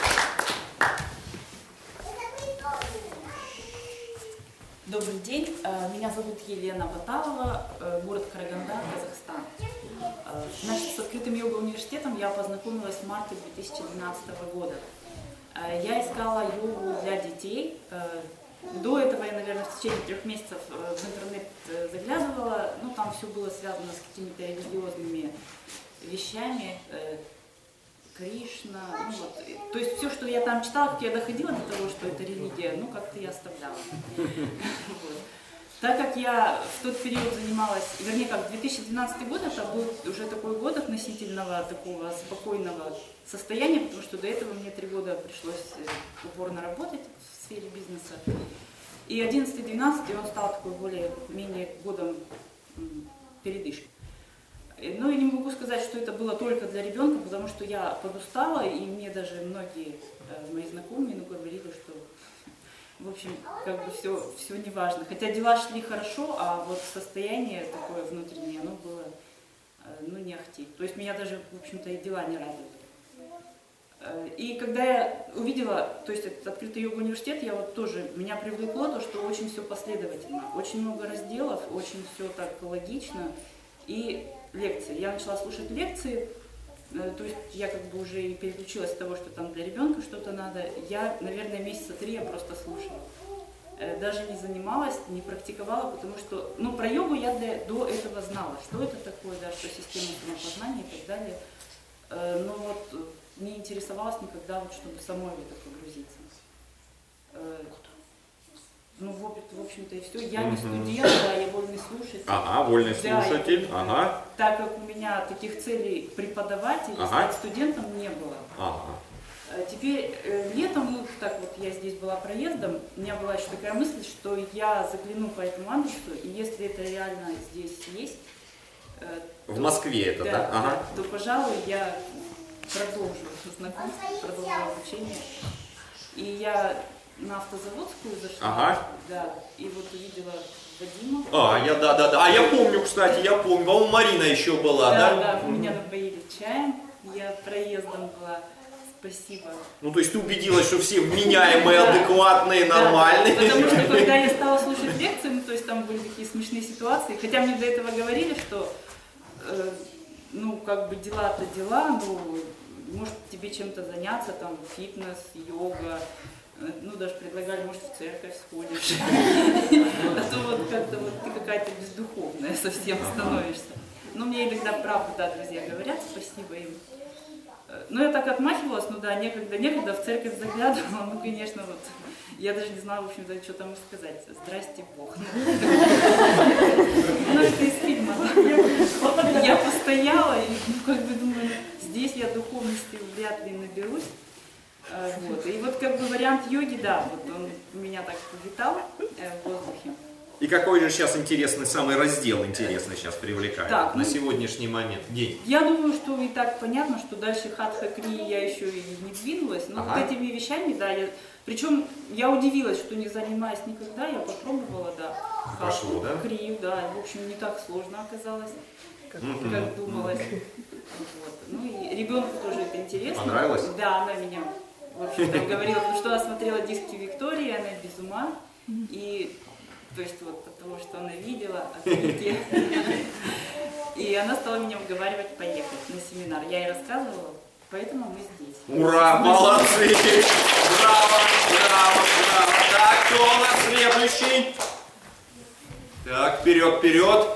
Добрый день, меня зовут Елена Баталова, город Караганда, Казахстан. Значит, с открытым йога-университетом я познакомилась в марте две тысячи двенадцатого года. Я искала йогу для детей. До этого я, наверное, в течение трех месяцев в интернет заглядывала, ну там все было связано с какими-то религиозными вещами. Кришна, ну вот, то есть все, что я там читала, как я доходила до того, что это религия, ну как-то я оставляла. Вот. Так как я в тот период занималась, вернее как, две тысячи двенадцатый год, это был уже такой год относительного такого спокойного состояния, потому что до этого мне три года пришлось упорно работать в сфере бизнеса. И одиннадцатый-двенадцатый он стал такой более-менее годом передышки. Ну и не могу сказать, что это было только для ребенка, потому что я подустала, и мне даже многие э, мои знакомые ну, говорили, что, в общем, как бы все, все не важно. Хотя дела шли хорошо, а вот состояние такое внутреннее, оно было, э, ну, не ахти. То есть меня даже, в общем-то, и дела не радовали. Э, и когда я увидела, то есть этот открытый йога-университет, я вот тоже, меня привлекло то, что очень все последовательно, очень много разделов, очень все так логично. И лекции. Я начала слушать лекции, то есть я как бы уже и переключилась с того, что там для ребенка что-то надо. Я, наверное, месяца три я просто слушала. Даже не занималась, не практиковала, потому что, ну, про йогу я для, до этого знала, что это такое, да, что система самопознания и так далее. Но вот не интересовалась никогда, вот, чтобы самой в это погрузиться. Ну, в общем-то, и все. Я не студент, да, я вольный слушатель. Ага, вольный да, слушатель, я, ага. Так как у меня таких целей преподавать или ага. стать студентом не было. Ага. Теперь э, летом, ну, так вот, я здесь была проездом, у меня была еще такая мысль, что я загляну по этому адресу, и если это реально здесь есть... Э, в то, Москве это, да? да? Ага. Да, то, пожалуй, я продолжу знакомство, продолжу обучение. И я... на Автозаводскую зашла, ага. да, и вот увидела Вадима. А, я, да, да, да, а я помню, кстати, я помню, по-моему, Марина еще была, да? Да, да, меня напоили чаем, я проездом была, спасибо. Ну, то есть ты убедилась, что все вменяемые, адекватные, нормальные. Потому что когда я стала слушать лекции, ну, то есть там были такие смешные ситуации, хотя мне до этого говорили, что, э, ну, как бы дела-то дела, но, может, тебе чем-то заняться, там, фитнес, йога. Ну, даже предлагали, может, в церковь сходишь. А то вот как-то вот ты какая-то бездуховная совсем становишься. Но мне иногда правда, да, друзья говорят, спасибо им. Ну, я так отмахивалась, ну да, некогда, некогда в церковь заглядывала, ну, конечно, вот, я даже не знала, в общем-то, что там сказать. Здрасте, Бог. Ну, это из фильма. Я постояла и, ну, как бы думаю, здесь я духовности вряд ли наберусь. Вот. И вот как бы вариант йоги, да, вот он у меня так витал э, в воздухе. И какой же сейчас интересный, самый раздел интересный сейчас привлекает так, на ну, сегодняшний момент, день? Я думаю, что и так понятно, что дальше хатха крии я еще и не двинулась, но ага. вот этими вещами, да, я, причем я удивилась, что не занимаясь никогда, я попробовала, да, Пошло, хатха да? крию, да, в общем, не так сложно оказалось, как, mm-hmm. как думалось. Вот. Ну и ребенку тоже это интересно. Понравилось? Да, она меня... В общем-то, говорила, потому что она смотрела диски Виктории, она без ума. И, то есть, вот от того, что она видела, от Вики. И она стала меня уговаривать поехать на семинар. Я ей рассказывала, поэтому мы здесь. Ура, молодцы! Браво, браво, браво! Так, кто у нас следующий? Следующий. Так, вперед, вперед.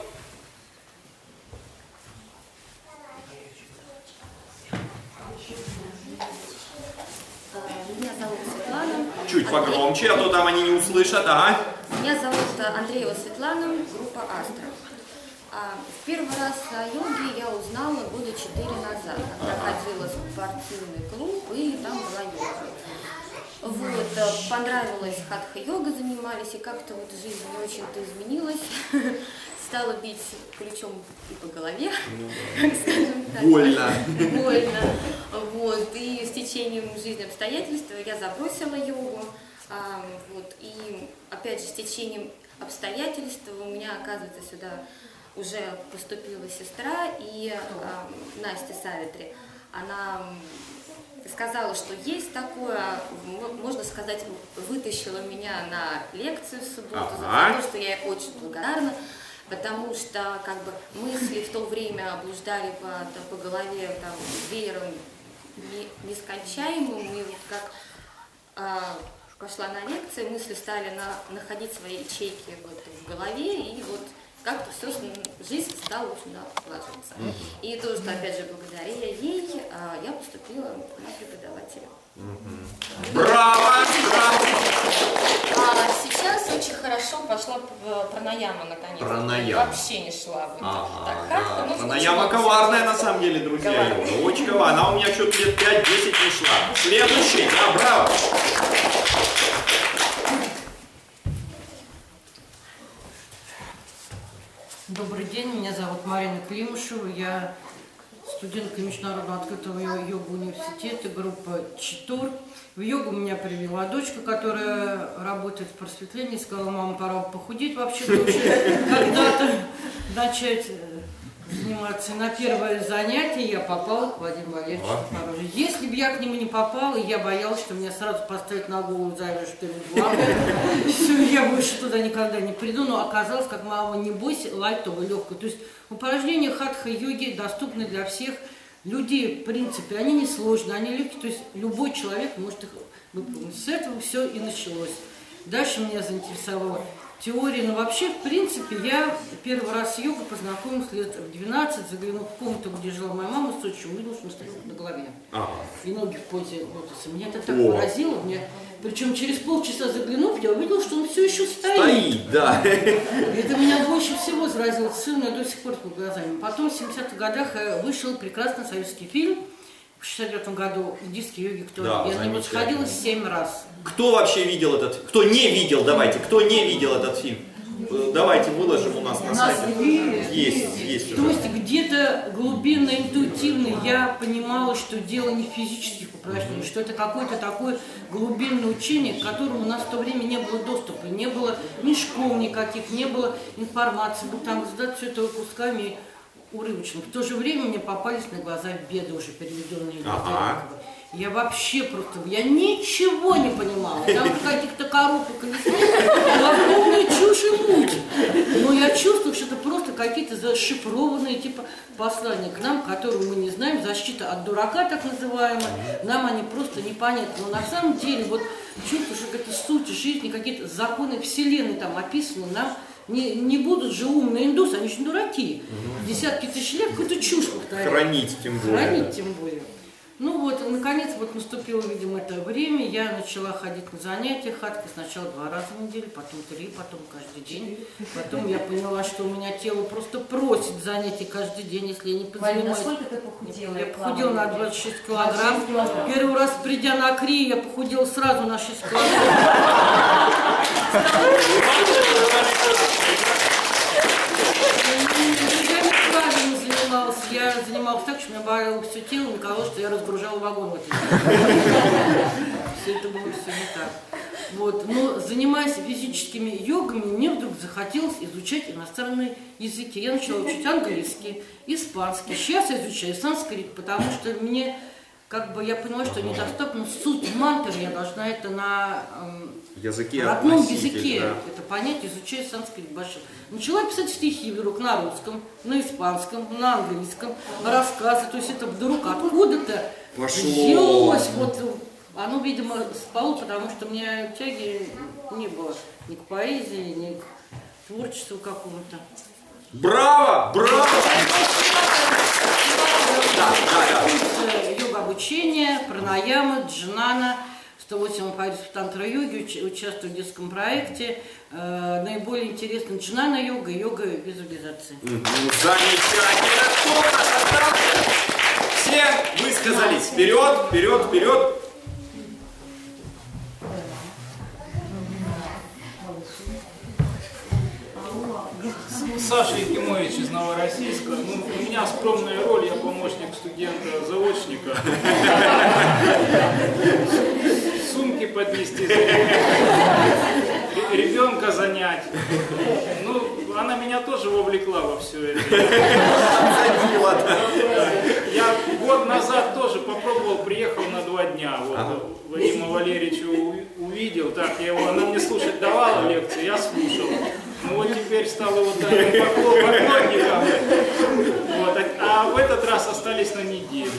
Меня зовут Светлана. Чуть погромче, а то там они не услышат, ага. Меня зовут Андреева Светлана, группа Астра. В первый раз о йоге я узнала года четыре назад, когда ходила в спортивный клуб и там была йога. Вот, понравилась хатха-йога, занимались, и как-то вот жизнь не очень-то изменилась. Стала бить ключом и по голове, как скажем так. Больно. Больно. Вот, и с течением жизни обстоятельств я забросила йогу. А, вот, и опять же, с течением обстоятельств у меня, оказывается, сюда уже поступила сестра, и а, Настя Савитри. Она сказала, что есть такое, можно сказать, вытащила меня на лекцию в субботу, ага. за то, что я ей очень благодарна, потому что как бы мысли в то время блуждали по, там, по голове там, веером не, нескончаемым, и вот как а, пошла на лекции, мысли стали на, находить свои ячейки вот, в голове, и вот как-то все, жизнь стала очень налаживаться. Mm-hmm. И то, что, опять же, благодаря ей, я поступила на преподавателя. Mm-hmm. Браво! Браво! А сейчас очень хорошо пошла пранаяма, наконец. Пранаяма. Вообще не шла. Вот ага, так, да. ну, Пранаяма коварная, на самом деле, друзья. Коварная. Очень коварная. Она у меня что-то лет пять-десять не шла. Следующий. Да, браво! Добрый день, меня зовут Марина Климушева, я студентка Международного открытого йога-университета, группа Читур. В йогу меня привела дочка, которая работает в просветлении, сказала: мама, пора похудеть вообще-то уже, когда-то начать заниматься. На первое занятие я попала к Вадиму Валерьевичу Морозову. Если бы я к нему не попала, я боялась, что меня сразу поставят на голову завяжут что-нибудь. Все, я больше туда никогда не приду. Но оказалось, как мама, не бойся, лайтово, легко. То есть упражнения хатха-йоги доступны для всех людей, в принципе. Они не сложные, они легкие. То есть любой человек может их выполнить. С этого все и началось. Дальше меня заинтересовала теория, но вообще, в принципе, я первый раз с йогой познакомилась лет в двенадцать, заглянув в комнату, где жила моя мама в Сочи, увидела, что она стоит на голове. Ага. И ноги в позе лотоса. Меня это так О. поразило. Мне... Причем через полчаса заглянув, я увидела, что он все еще стоит. Стоит, да. Это меня больше всего заразило. Сын у меня до сих пор под глазами. Потом в семидесятых годах вышел прекрасный советский фильм. В шестьдесят девятом году «Индийские йоги», кто да, я на него сходила семь раз. Кто вообще видел этот? Кто не видел? Давайте. Кто не видел этот фильм? Давайте выложим у нас на сайте. Есть, есть. То есть где-то глубинно, интуитивно я понимала, что дело не в физических упражнениях, что это какое-то такое глубинное учение, к которому у нас в то время не было доступа, не было ни школ никаких, не было информации, был там раздать все это кусками урывочно. В то же время мне попались на глаза беды, уже переведенные. Ага. Я вообще просто, я ничего не понимала. Там каких-то коробок и полная чушь и муть. Но я чувствую, что это просто какие-то зашифрованные типа послания к нам, которые мы не знаем, защита от дурака так называемая. Нам они просто непонятны. Но на самом деле вот чувствую, что какие-то сути жизни, какие-то законы вселенной там описаны нам. Не, не будут же умные индусы, они же дураки. Угу. Десятки тысяч лет какую-то чушь повторяют. Хранить тем более. Хранить тем более. Ну вот, наконец, вот наступило, видимо, это время, я начала ходить на занятия хатки, сначала два раза в неделю, потом три, потом каждый день. Потом я поняла, что у меня тело просто просит занятий каждый день, если я не позанимаюсь. Валя, насколько ты похудела? Я похудела на двадцать шесть килограмм. Первый раз, придя на Кри, я похудела сразу на шесть килограмм. Я занималась так, что у меня болело все тело, мне казалось, что я разгружала вагон в этом. Все это было все не так. Вот. Но занимаясь физическими йогами, мне вдруг захотелось изучать иностранные языки. Я начала учить английский, испанский. Сейчас я изучаю санскрит, потому что мне, как бы, я поняла, что недоступна суть мантры, я должна это на эм, языке родном языке да. это понять, изучая санскрит большой. Начала писать стихи вдруг на русском, на испанском, на английском, рассказы, то есть это вдруг откуда-то взялось вот Оно, видимо, спало, потому что у меня тяги не было ни к поэзии, ни к творчеству какому-то. Браво! Браво! Да, да, да. Йога обучения, пранаямы, джнана, сто восемь аппаратов тантра-йоги, участвую в детском проекте. Э, наиболее интересна джнана-йога и йога визуализации. Замечательно! Все высказались. Вперед, вперед, вперед! Саша Якимович из Новороссийска. Ну, у меня скромная роль, я помощник студента-заочника. Сумки поднести, ребенка занять. Ну, она меня тоже вовлекла во все это. Я год назад тоже попробовал, приехал на два дня. Вот, ага. Вадима Валерьевича увидел, так, я его, она мне слушать давала лекции, я слушал. Ну вот теперь стал его поклонником. Вот, а в этот раз остались на неделю.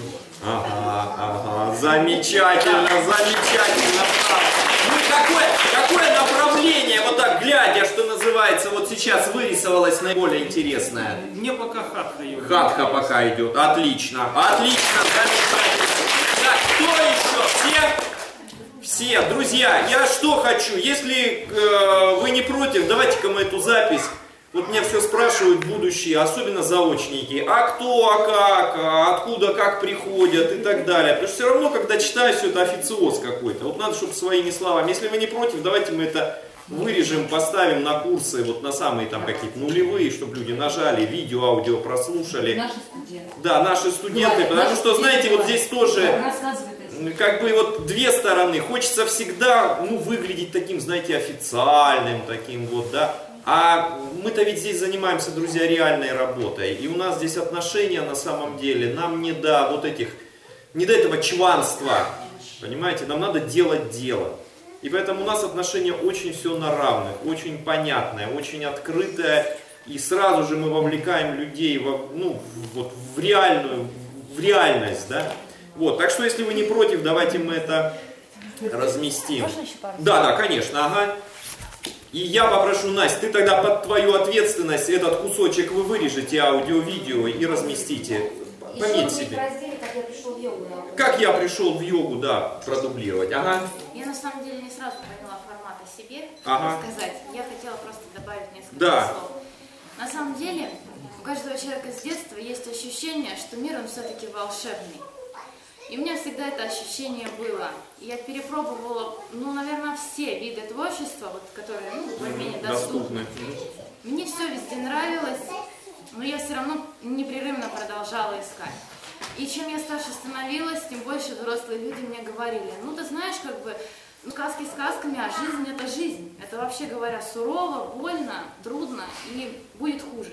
Ага, ага, замечательно, замечательно. Ну какое, какое направление, вот так глядя, что называется, вот сейчас вырисовалось наиболее интересное? Мне пока хатха идет. Хатха пока идет, отлично, отлично, замечательно. Так, кто еще? Все? Все, друзья, я что хочу, если э, вы не против, давайте-ка мы эту запись, вот меня все спрашивают будущие, особенно заочники, а кто, а как, а откуда, как приходят и так далее. Потому что все равно, когда читаю, все это официоз какой-то. Вот надо, чтобы своими словами. Если вы не против, давайте мы это вырежем, поставим на курсы, вот на самые там какие-то нулевые, чтобы люди нажали, видео, аудио прослушали. Наши студенты. Да, наши студенты, да, потому что, знаете, вот здесь тоже... Как бы вот две стороны. Хочется всегда, ну, выглядеть таким, знаете, официальным, таким вот, да. А мы-то ведь здесь занимаемся, друзья, реальной работой. И у нас здесь отношения на самом деле, нам не до вот этих, не до этого чванства, понимаете, нам надо делать дело. И поэтому у нас отношения очень все на равных, очень понятное, очень открытое. И сразу же мы вовлекаем людей в, ну, вот, в реальную, в реальность, да. Вот, так что, если вы не против, давайте мы это разместим. Можно еще пару? Да, да, конечно, ага. И я попрошу, Настя, ты тогда под твою ответственность этот кусочек вы вырежете, аудио-видео, и разместите. Пометь себе. Как я пришел в йогу. Как я пришел в йогу, да, продублировать. Ага. Я на самом деле не сразу поняла формат о себе, ага. что сказать. Я хотела просто добавить несколько да. слов. На самом деле, у каждого человека с детства есть ощущение, что мир он все-таки волшебный. И у меня всегда это ощущение было. Я перепробовала, ну, наверное, все виды творчества, вот, которые, ну, более-менее доступны. Мне все везде нравилось, но я все равно непрерывно продолжала искать. И чем я старше становилась, тем больше взрослые люди мне говорили, ну, ты знаешь, как бы, ну, сказки сказками, а жизнь – это жизнь. Это, вообще говоря, сурово, больно, трудно и будет хуже.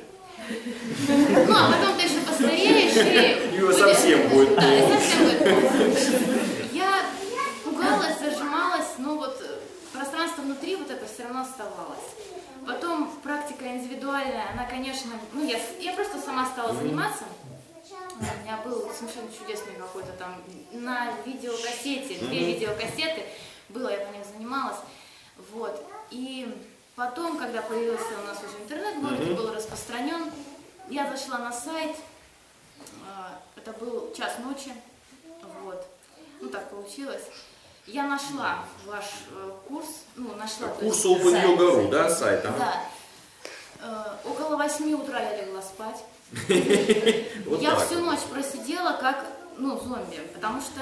Ну, а потом ты еще постареешь и... И совсем будет. Да, и совсем будет. Я пугалась, зажималась, но вот пространство внутри вот это все равно оставалось. Потом практика индивидуальная, она, конечно, ну, я, я просто сама стала заниматься. У меня был совершенно чудесный какой-то там на видеокассете, две видеокассеты было, я по ним занималась. Вот. И потом, когда появился у нас уже интернет, mm-hmm. был распространен, я зашла на сайт, это был час ночи, вот, ну так получилось. Я нашла ваш э, курс, ну, нашла... Курс Open Yoga точка ру, да, сайт? Ага. Да. Э, около восьми утра я легла спать. Я всю ночь просидела как, ну, зомби, потому что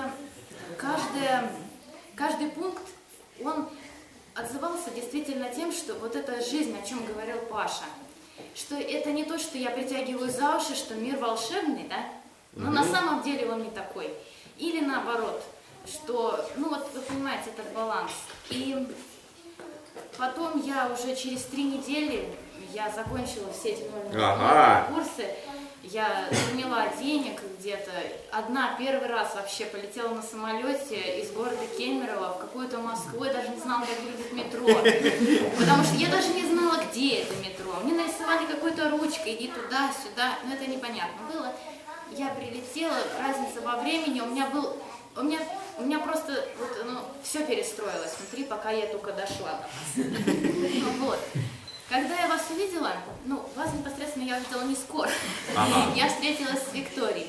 каждый пункт, он отзывался действительно тем, что вот эта жизнь, о чем говорил Паша, что это не то, что я притягиваю за уши, что мир волшебный, да, но на самом деле он не такой. Или наоборот, что, ну вот вы понимаете, этот баланс. И потом я уже через три недели, я закончила все эти ага. курсы, я заняла денег где-то, одна первый раз вообще полетела на самолете из города Кемерово в какую-то Москву, я даже не знала, как выглядит метро, потому что я даже не знала, где это метро. Мне нарисовали какой-то ручкой, иди туда-сюда, но это непонятно было. Я прилетела, разница во времени, у меня был, у меня у меня просто вот, ну, все перестроилось внутри, пока я только дошла до вас. Ну, вот. Когда я вас увидела, ну, вас непосредственно я увидела не скоро. Ага. Я встретилась с Викторией.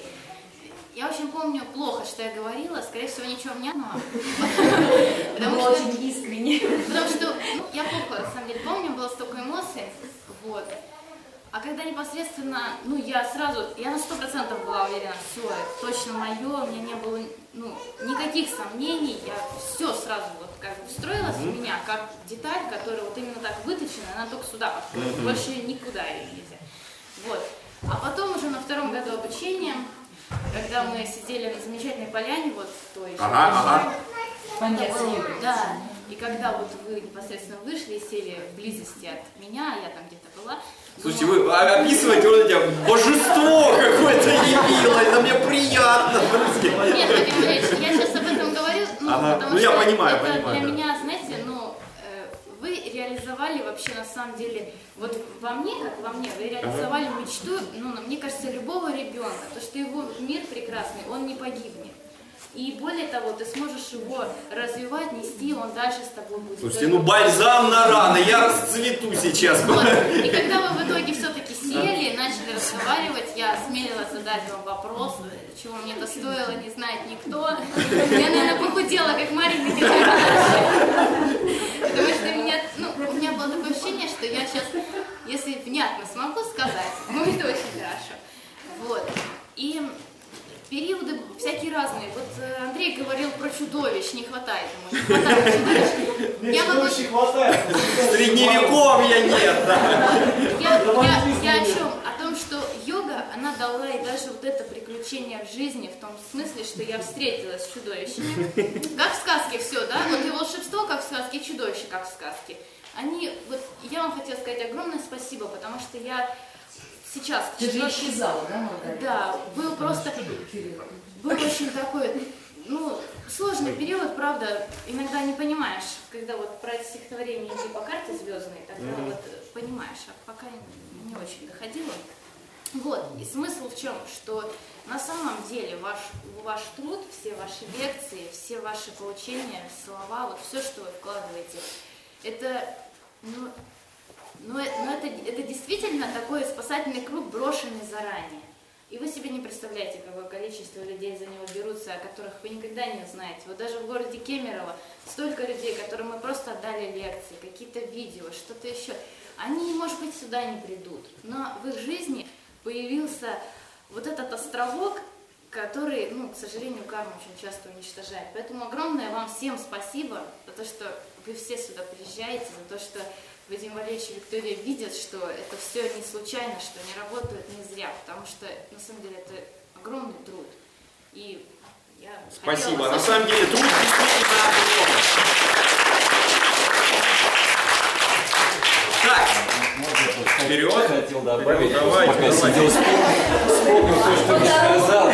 Я очень помню плохо, что я говорила, скорее всего, ничего внятного. Потому что очень искренне. Потому что ну, я плохо, на самом деле, помню, было столько эмоций. Вот. А когда непосредственно, ну, я сразу, я на сто процентов была уверена, все, это точно мое, у меня не было, ну, никаких сомнений, я все сразу вот как бы встроилась mm-hmm. в меня, как деталь, которая вот именно так выточена, она только сюда подходит, mm-hmm. больше никуда ее нельзя. Вот. А потом уже на втором году обучения, когда мы сидели на замечательной поляне, вот той еще, ага, ага. Да, и когда вот вы непосредственно вышли и сели в близости от меня, я там где-то была. Слушайте, вы описываете вот эти божество какое-то явило, это мне приятно. Нет, Владимир Валерьевич, я сейчас об этом говорю, ну, ага. потому ну, что я понимаю, это понимаю, для да. меня, знаете, ну, вы реализовали вообще на самом деле, вот во мне, как во мне, вы реализовали ага. мечту, ну, мне кажется, любого ребенка, то, что его мир прекрасный, он не погибнет. И более того, ты сможешь его развивать, нести, он дальше с тобой будет. Слушайте, ну бальзам на раны, я расцвету сейчас. Вот. И когда вы в итоге все-таки сели и начали разговаривать, я осмелилась задать вам вопрос, чего мне это стоило, не знает никто. Я, наверное, похудела, как Марина Николаевна. Потому что меня, ну, у меня было такое ощущение, что я сейчас, если внятно смогу сказать, будет очень хорошо. Вот. И периоды всякие разные. Вот Андрей говорил про чудовищ, не хватает ему, не хватает чудовищ. Нет, чудовищ не хватает. Средневековья нет, да. Я, я, я о чем? О том, что йога, она дала и даже вот это приключение в жизни, в том смысле, что я встретилась с чудовищами. Как в сказке все, да? Вот и волшебство, как в сказке, и чудовище, как в сказке. Они, вот я вам хотела сказать огромное спасибо, потому что я сейчас... Ты же исчезала, да, Маргарита? Да, был просто... Был очень такой, ну, сложный период, правда, иногда не понимаешь, когда вот про это стихотворение «Иди по карте звездной», тогда mm-hmm. вот понимаешь, а пока не очень доходило. Вот, и смысл в чем? Что на самом деле ваш, ваш труд, все ваши лекции, все ваши поучения, слова, вот все, что вы вкладываете, это... Ну, Но, но это, это действительно такой спасательный круг, брошенный заранее. И вы себе не представляете, какое количество людей за него берутся, о которых вы никогда не знаете. Вот даже в городе Кемерово столько людей, которым мы просто отдали лекции, какие-то видео, что-то еще. Они, может быть, сюда не придут, но в их жизни появился вот этот островок, который, ну, к сожалению, карма очень часто уничтожает. Поэтому огромное вам всем спасибо за то, что вы все сюда приезжаете, за то, что Владимир Валерьевич и Виктория видят, что это все не случайно, что они работают не зря, потому что, на самом деле, это огромный труд. И я Спасибо. хотела... На самом деле, труд действительно огромный. Так, вперед. Хотел добавить, давай, пока давай. сидел, вспомнил то, что не сказал.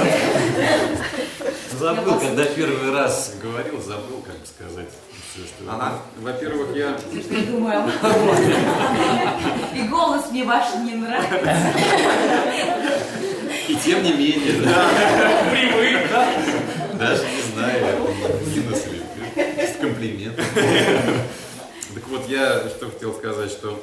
Забыл, когда первый раз говорил, забыл, как сказать. Все, что... Ага. Во-первых, я... Придумаю. И голос мне ваш не нравится. И тем не менее, да. Привык, да? Даже не знаю, это минус или комплимент. Так вот, я что хотел сказать, что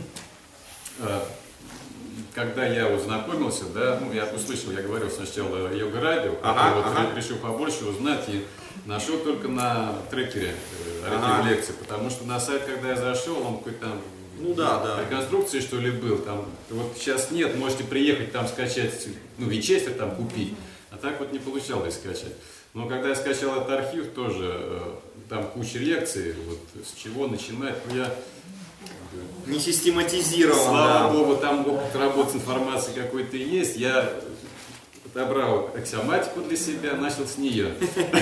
когда я узнакомился, да, ну, я услышал, я говорил сначала йога-радио, ага, вот ага. решил побольше узнать и нашел только на трекере ага. лекции, потому что на сайт, когда я зашел, он какой-то там ну, да, да. реконструкции, что ли, был, там, вот сейчас нет, можете приехать там скачать, ну, винчестер там купить, а так вот не получалось скачать. Но когда я скачал этот архив, тоже там куча лекций, вот с чего начинать, ну, я... Не систематизирован, Слава да. Богу, там опыт работы с информацией какой-то есть. Я отобрал аксиоматику для себя, начал с нее.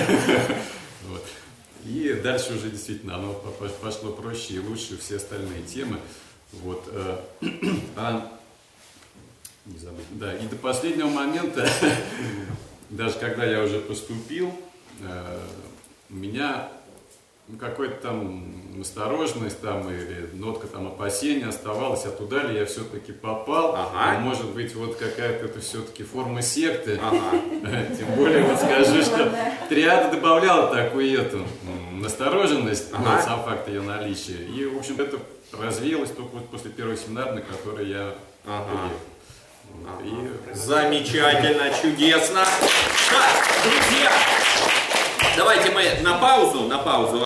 И дальше уже действительно оно пошло проще и лучше, все остальные темы. Вот. А, не забыть. Да, и до последнего момента, даже когда я уже поступил, у меня какой-то там осторожность там или нотка там опасения оставалась, а туда ли я все-таки попал, ага. а может быть вот какая-то это все-таки форма секты, ага. Тем более вот скажу, что триада добавляла такую эту настороженность, ага. вот, сам факт ее наличия, и в общем это развеялось только вот после первого семинара, на который я ага. приехал. Ага. И... Замечательно, чудесно. Так, друзья, давайте мы на паузу, на паузу.